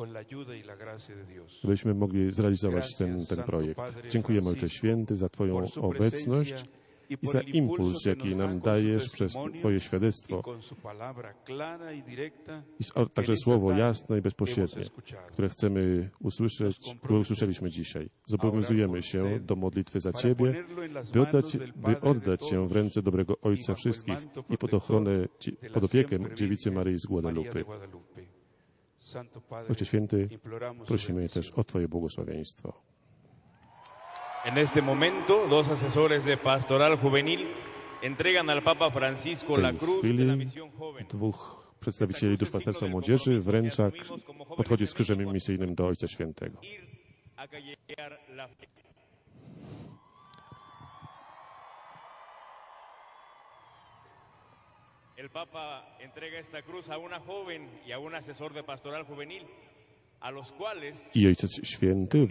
abyśmy mogli zrealizować ten projekt. Dziękujemy, Ojcze Święty, za Twoją obecność i za impuls, jaki nam dajesz przez Twoje świadectwo i także słowo jasne i bezpośrednie, które chcemy usłyszeć, które usłyszeliśmy dzisiaj. Zobowiązujemy się do modlitwy za Ciebie, by oddać się w ręce dobrego Ojca wszystkich i pod ochronę, pod opiekę Dziewicy Maryi z Guadalupy. Ojcze Święty, prosimy też o Twoje błogosławieństwo. En este momento, dos asesores de Pastoral Juvenil entregan al Papa Francisco la cruz de la misión joven. Dwóch przedstawicieli Duszpasterstwa Młodzieży podchodzi z krzyżem misyjnym do Ojca Świętego. El Papa entrega esta cruz a una joven y a un asesor de Pastoral Juvenil. I Ojciec Święty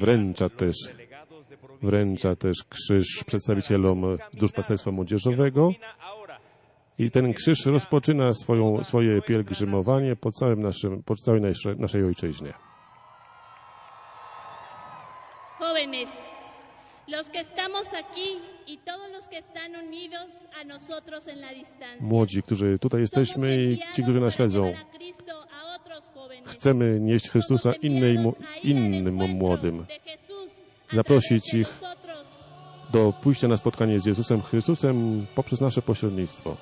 wręcza też krzyż przedstawicielom Duszpasterstwa Młodzieżowego i ten krzyż rozpoczyna swoje pielgrzymowanie po całej naszej ojczyźnie. Jóvenes, los que estamos aquí y todos los que están unidos a nosotros en la distancia. Młodzi, którzy tutaj jesteśmy i ci, którzy nas śledzą. Chcemy nieść Chrystusa innym młodym, zaprosić ich do pójścia na spotkanie z Jezusem Chrystusem poprzez nasze pośrednictwo.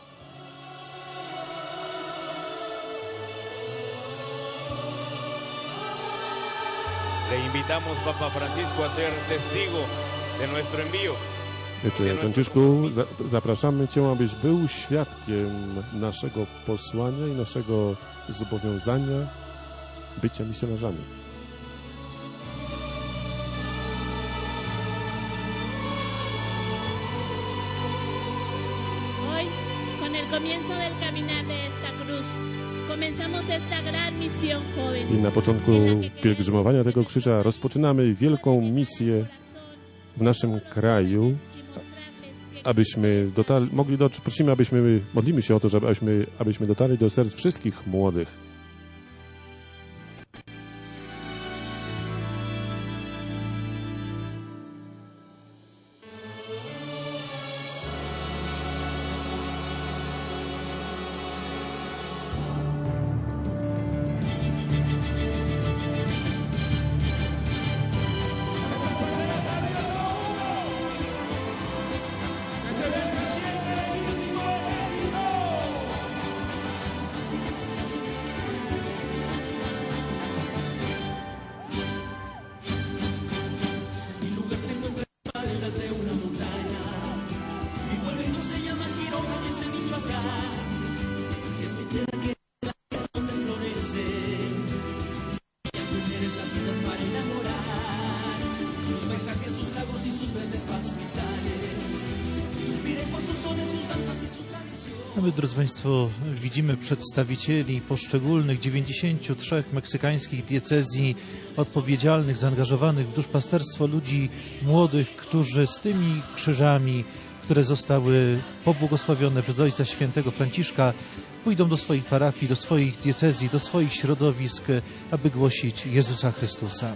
Le invitamos, Papa Francisco, a ser testigo de nuestro envío. Ojcze Franciszku, zapraszamy Cię, abyś był świadkiem naszego posłania i naszego zobowiązania bycia misjonarzami. Hoy, con el comienzo del caminar de esta cruz, comenzamos esta gran misión joven. I na początku pielgrzymowania tego krzyża rozpoczynamy wielką misję w naszym kraju, abyśmy modlimy się o to, abyśmy dotarli do serc wszystkich młodych. My, drodzy Państwo, widzimy przedstawicieli poszczególnych 93 meksykańskich diecezji odpowiedzialnych, zaangażowanych w duszpasterstwo ludzi młodych, którzy z tymi krzyżami, które zostały pobłogosławione przez Ojca Świętego Franciszka, pójdą do swoich parafii, do swoich diecezji, do swoich środowisk, aby głosić Jezusa Chrystusa.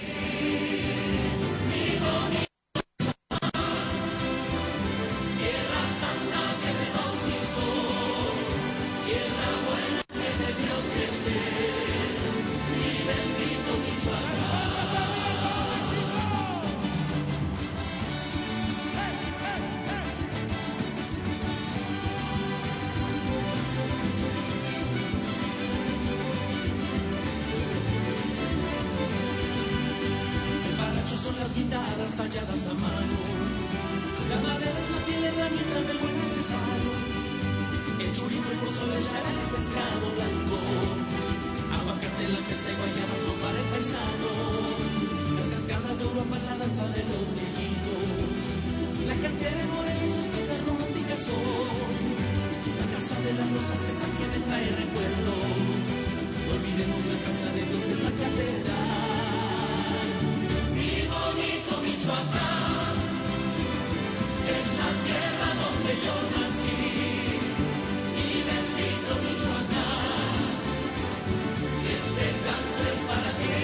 Guitarras talladas a mano, la madera es la fiel herramienta del buen artesano, el churico, el pozole, el charal, el pescado blanco, aguacate, la pesa y guayaba son para el paisano, las cascadas de Europa en la danza de los viejitos, la cantera en Morelia y sus piezas románticas son, la casa de las rosas que saquien de traer recuerdos, no olvidemos la casa de Dios que es la catedral. Mi bonito Michoacán, es la tierra donde yo nací. Mi bendito Michoacán, este canto es para ti.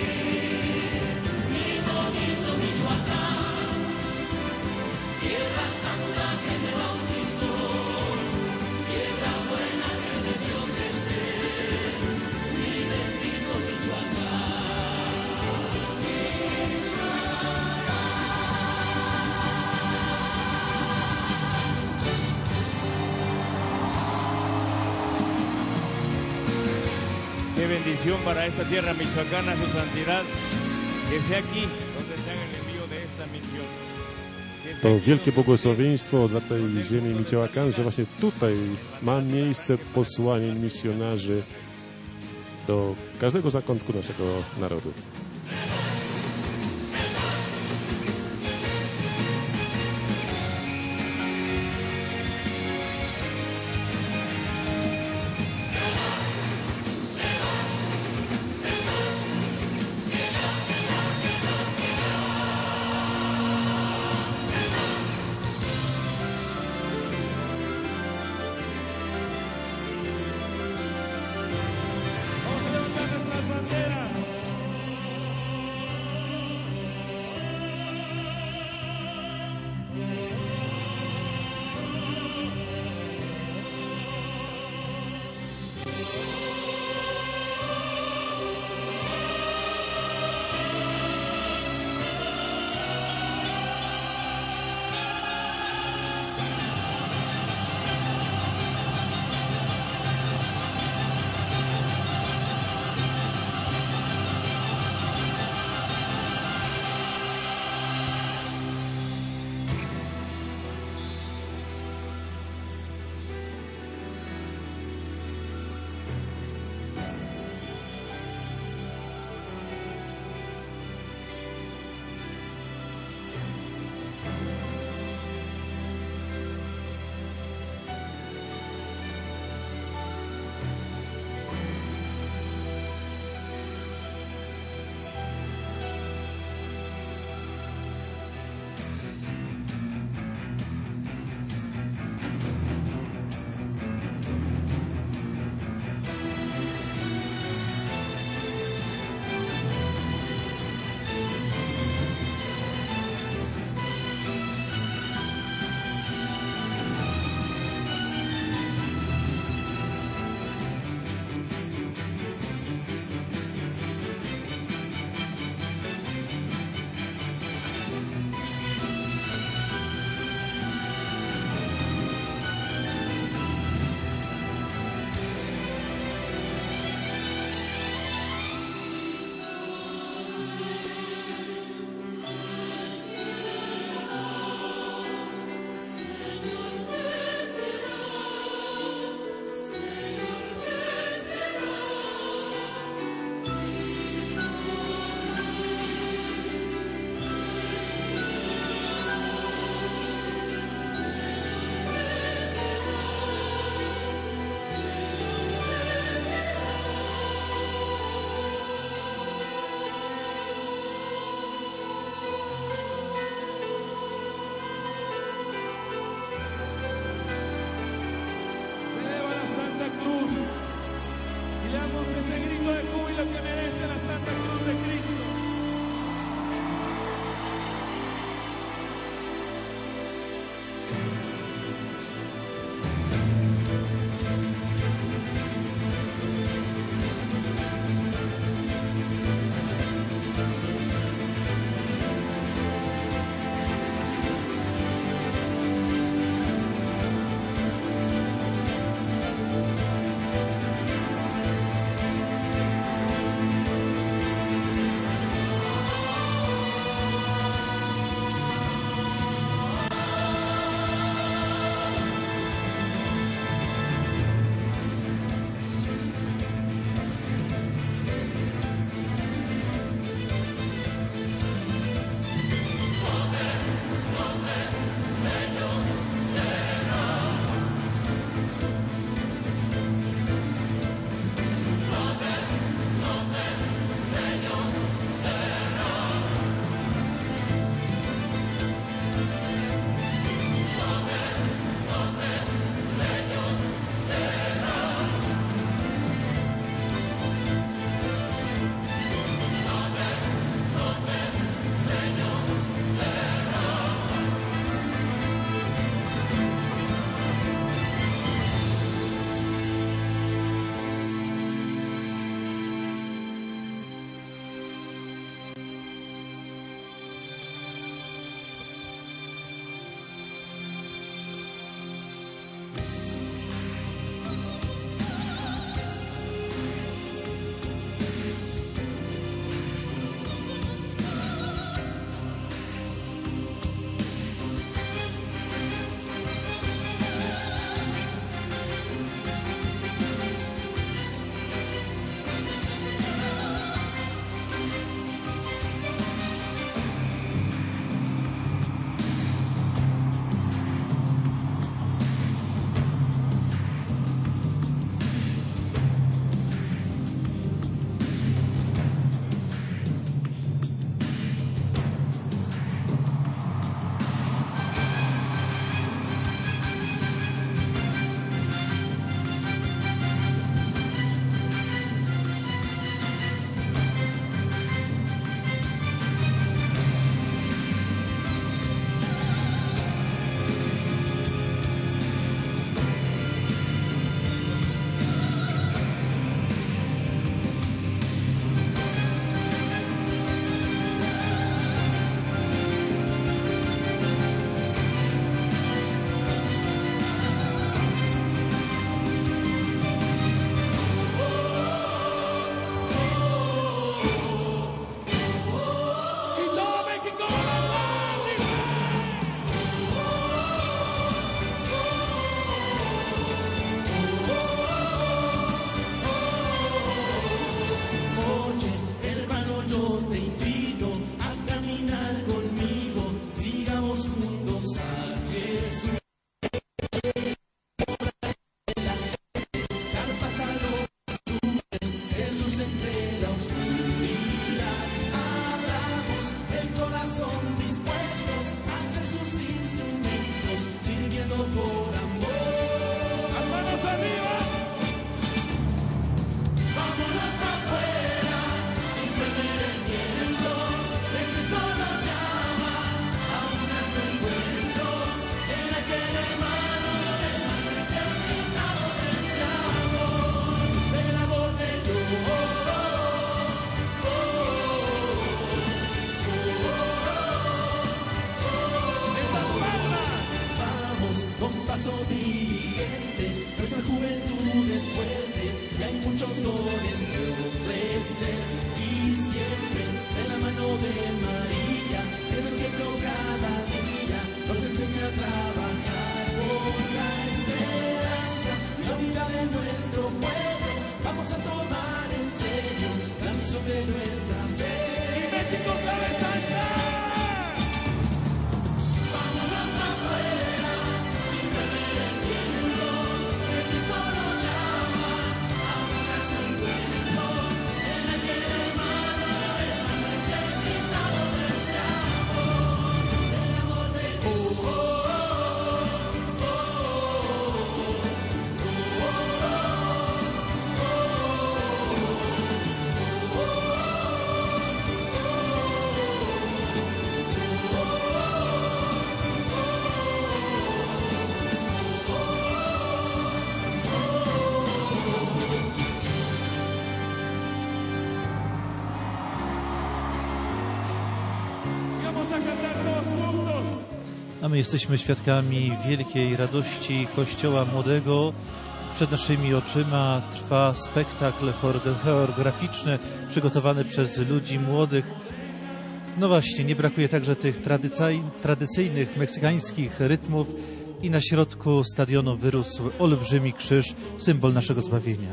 Mi bonito Michoacán, tierra santa que me bautizó, tierra buena que me dio crecer. Mi bendito Michoacán. Qué bendición para esta tierra michoacana, su santidad, que sea aquí donde se haga el envío de esta misión. To wielkie błogosławieństwo dla tej ziemi Michoacán, że właśnie tutaj ma miejsce posłanie misjonarzy do każdego zakątku naszego narodu. con paso diligente, nuestra juventud es fuerte y hay muchos dones que ofrecer. Y siempre de la mano de María, es el ejemplo cada día, nos enseña a trabajar por la esperanza y la vida de nuestro pueblo. Vamos a tomar en serio la misión de nuestra fe. ¡Y México sabe saltar! Vámonos para afuera, sin perder el tiempo, que Cristo nos llama a buscar su encuentro. En la tierra hermana, el más necesitado de ese amor, del amor de Dios. A my jesteśmy świadkami wielkiej radości Kościoła Młodego. Przed naszymi oczyma trwa spektakl choreograficzny przygotowany przez ludzi młodych. No właśnie, nie brakuje także tych tradycyjnych meksykańskich rytmów i na środku stadionu wyrósł olbrzymi krzyż, symbol naszego zbawienia.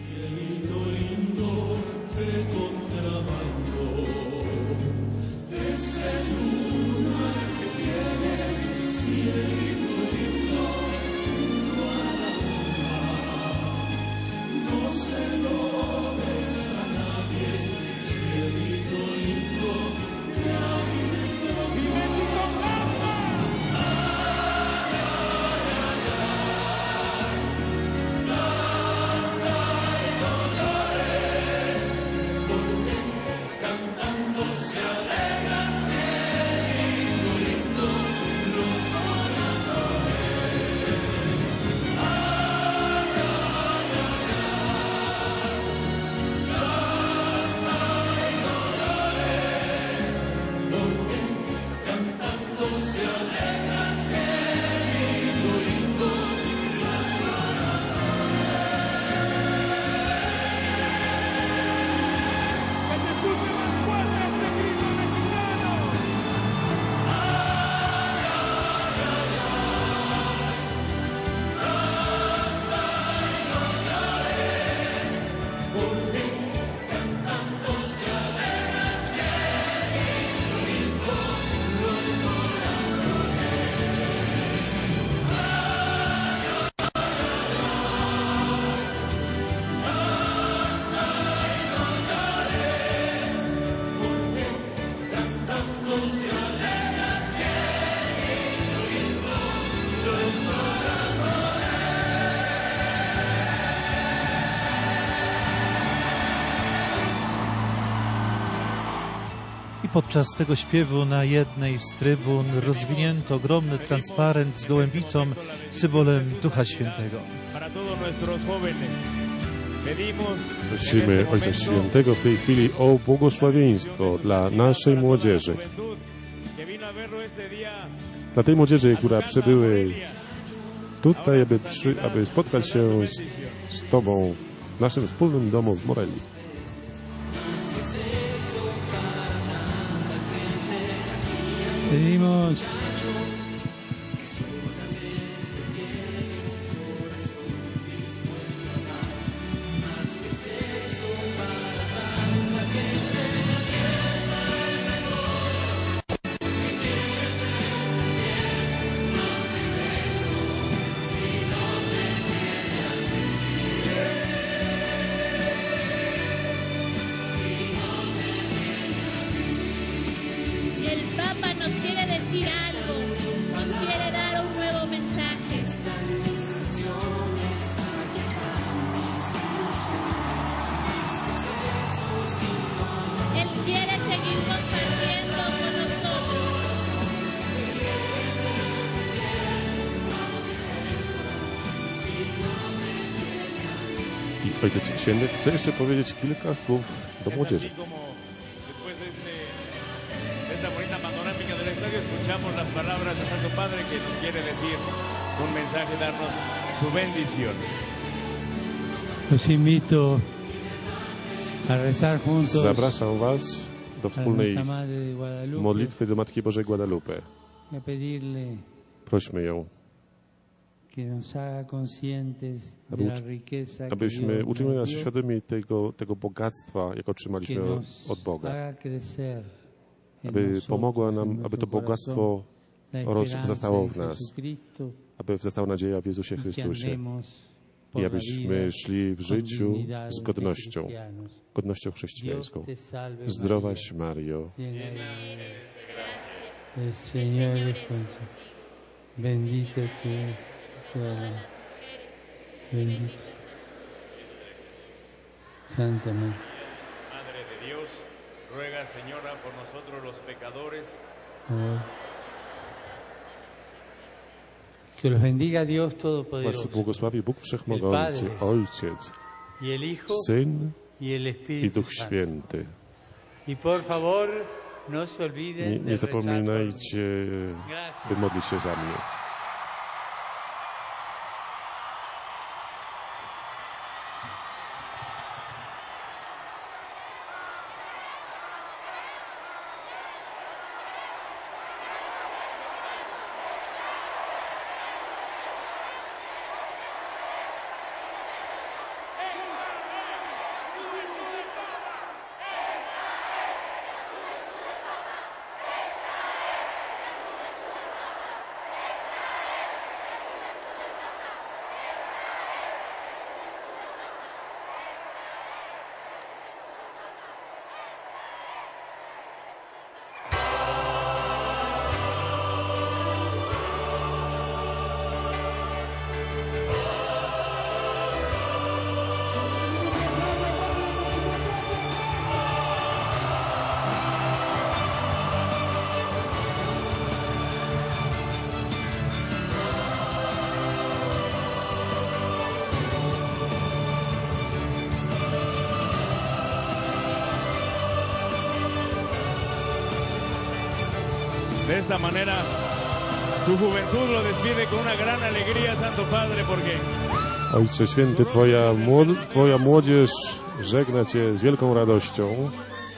Podczas tego śpiewu na jednej z trybun rozwinięto ogromny transparent z gołębicą, symbolem Ducha Świętego. Prosimy Ojca Świętego w tej chwili o błogosławieństwo dla naszej młodzieży. Dla tej młodzieży, która przybyły tutaj, aby spotkać się z Tobą w naszym wspólnym domu w Moreli. Pedimos Ojciec Święty chce jeszcze powiedzieć kilka słów do młodzieży. Esta bonita panorámica del estadio escuchamos las palabras de Santo Padre que nos quiere decir. un mensaje, darnos su bendición. Los invito a rezar juntos Zapraszam Was do a wspólnej nuestra Madre de Guadalupe modlitwy do Matki Bożej Guadalupe. y a pedirle Prośmy ją, que nos haga conscientes de la riqueza que abyśmy Dios uczynili nos nas dio, świadomi tego bogactwa, jak que otrzymaliśmy nos od Boga. haga crecer en Aby nosotros, pomogła en nam, nuestro aby to corazón, bogactwo la esperanza wzrastało en w nas, Jesucristo, aby wzrastała nadzieja w Jezusie y que Chrystusie andemos por i la abyśmy vida szli w con życiu dignidad z de godnością, cristianos. godnością Dios chrześcijańską. te salve, Zdrowaś María, Mario, llena eres el Señor es contigo. Bendita tú eres entre todas las mujeres. Bendita Santa María. Madre de Dios, ruega, Señora, por nosotros los pecadores. Amén. Que los bendiga Dios Was Todopoderoso, błogosławi Bóg Wszechmogący, Ojciec, y el Hijo, Syn y el i Espíritu Duch Santo. Święty. Y por favor, no se olviden de Nie rezar por mí. zapominajcie, by modlić się za mnie. De esta manera, su juventud lo despide con una gran alegría, Santo Padre, porque Ojcze Święty, Twoja młodzież żegna Cię z wielką radością.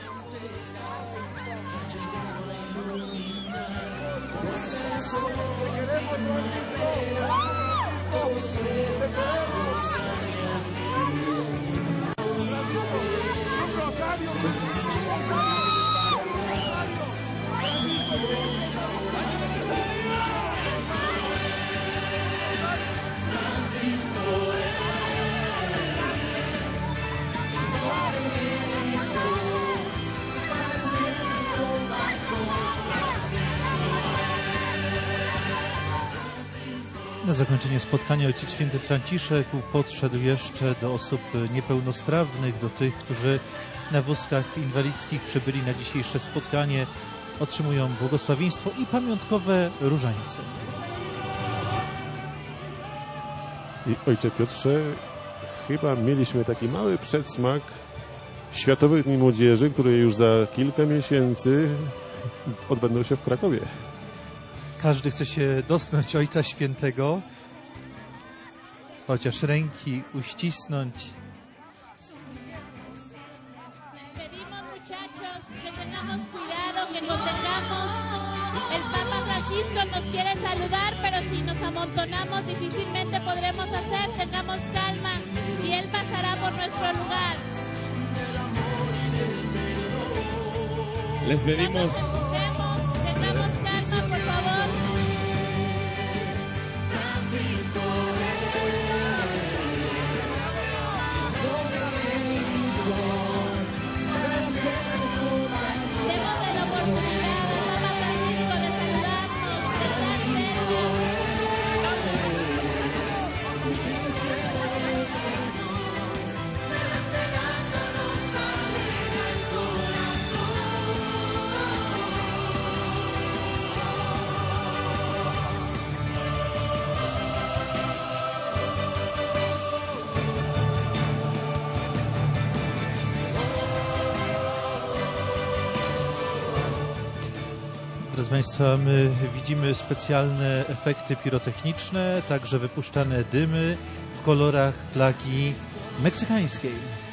Na zakończenie spotkania Ojciec Święty Franciszek podszedł jeszcze do osób niepełnosprawnych, do tych, którzy na wózkach inwalidzkich przybyli na dzisiejsze spotkanie, otrzymują błogosławieństwo i pamiątkowe różańce. I Ojcze Piotrze, chyba mieliśmy taki mały przedsmak Światowych Dni Młodzieży, które już za kilka miesięcy odbędą się w Krakowie. Każdy chce się dotknąć Ojca Świętego, chociaż ręki uścisnąć. Pedimos, muchachos, que tengamos cuidado, que contengamos. El Papa Francisco nos quiere saludar, pero si nos amontonamos difícilmente podremos hacer. Tengamos calma y Él pasará por nuestro lugar. les pedimos Tengamos calma, por favor. Démosle la oportunidad al Papa Francisco de saludarnos, de estar cerca. Drodzy Państwa, my widzimy specjalne efekty pirotechniczne, także wypuszczane dymy w kolorach flagi meksykańskiej.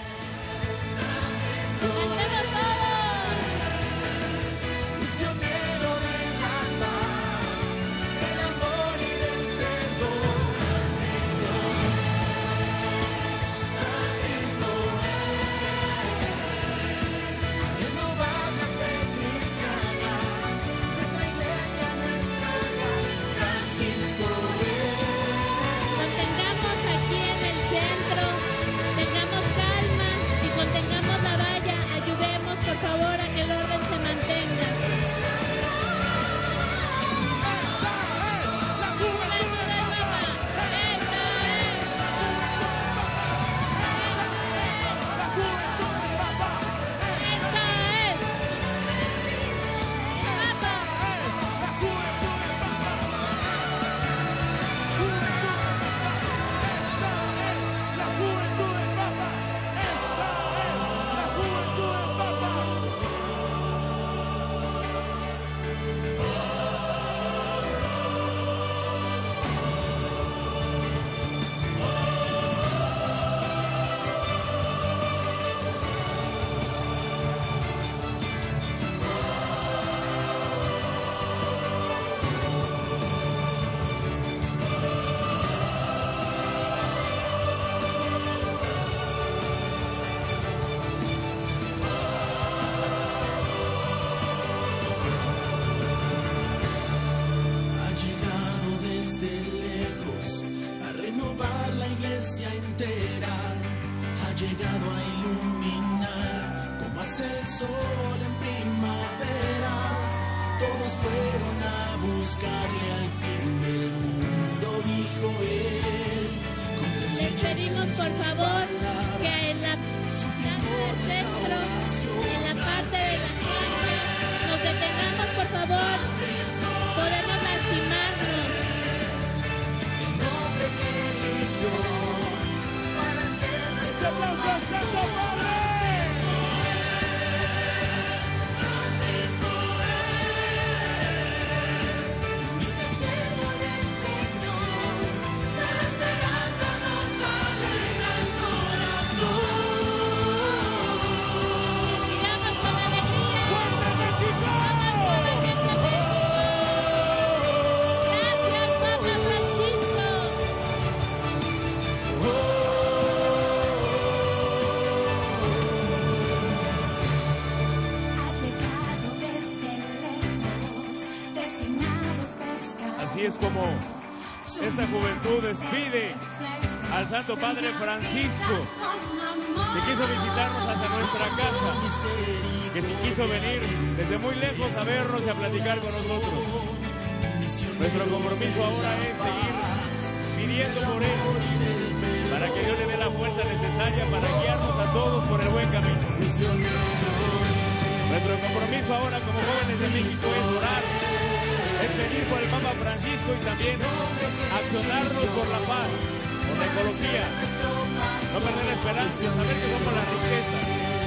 Es como esta juventud despide al Santo Padre Francisco, que quiso visitarnos hasta nuestra casa, que sí quiso venir desde muy lejos a vernos y a platicar con nosotros. Nuestro compromiso ahora es seguir pidiendo por él, para que Dios le dé la fuerza necesaria para guiarnos a todos por el buen camino. Nuestro compromiso ahora como jóvenes de México es orar, es pedir por el Papa Francisco y también accionarnos por la paz, por la ecología, no perder la esperanza, saber que somos la riqueza.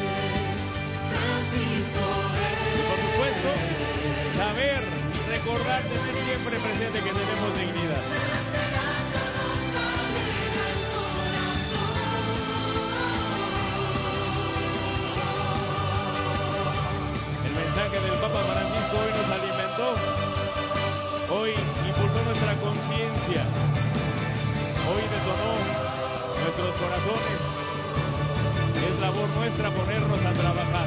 Y por supuesto, saber, recordar, tener siempre presente que tenemos dignidad. El mensaje del Papa Francisco hoy nos alimentó. Hoy impulsó nuestra conciencia, hoy detonó nuestros corazones. Es labor nuestra ponernos a trabajar.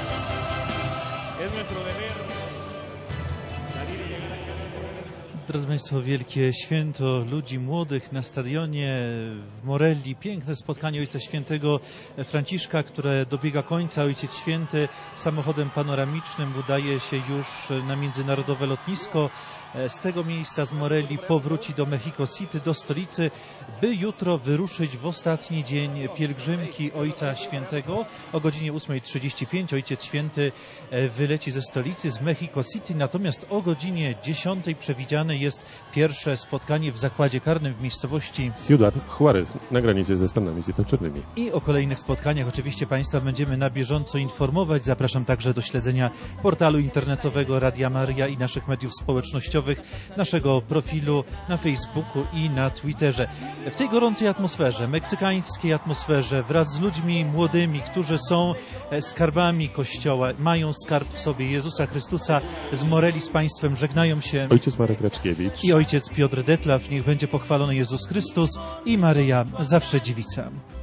Es nuestro deber salir y llegar a casa. Drodzy Państwo, wielkie święto ludzi młodych na stadionie w Morelli. Piękne spotkanie Ojca Świętego Franciszka, które dobiega końca. Ojciec Święty samochodem panoramicznym udaje się już na międzynarodowe lotnisko. Z tego miejsca, z Morelli, powróci do Mexico City, do stolicy, by jutro wyruszyć w ostatni dzień pielgrzymki Ojca Świętego. O godzinie 8:35 Ojciec Święty wyleci ze stolicy, z Mexico City, natomiast o godzinie 10 przewidziane jest pierwsze spotkanie w zakładzie karnym w miejscowości Ciudad Juárez, na granicy ze Stanami Zjednoczonymi. I o kolejnych spotkaniach oczywiście Państwa będziemy na bieżąco informować. Zapraszam także do śledzenia portalu internetowego Radia Maryja i naszych mediów społecznościowych, naszego profilu na Facebooku i na Twitterze. W tej gorącej atmosferze, meksykańskiej atmosferze, wraz z ludźmi młodymi, którzy są skarbami Kościoła, mają skarb w sobie Jezusa Chrystusa, z Moreli z Państwem żegnają się Ojciec Marek Raczkiewicz i ojciec Piotr Detlaw. Niech będzie pochwalony Jezus Chrystus i Maryja zawsze dziewica.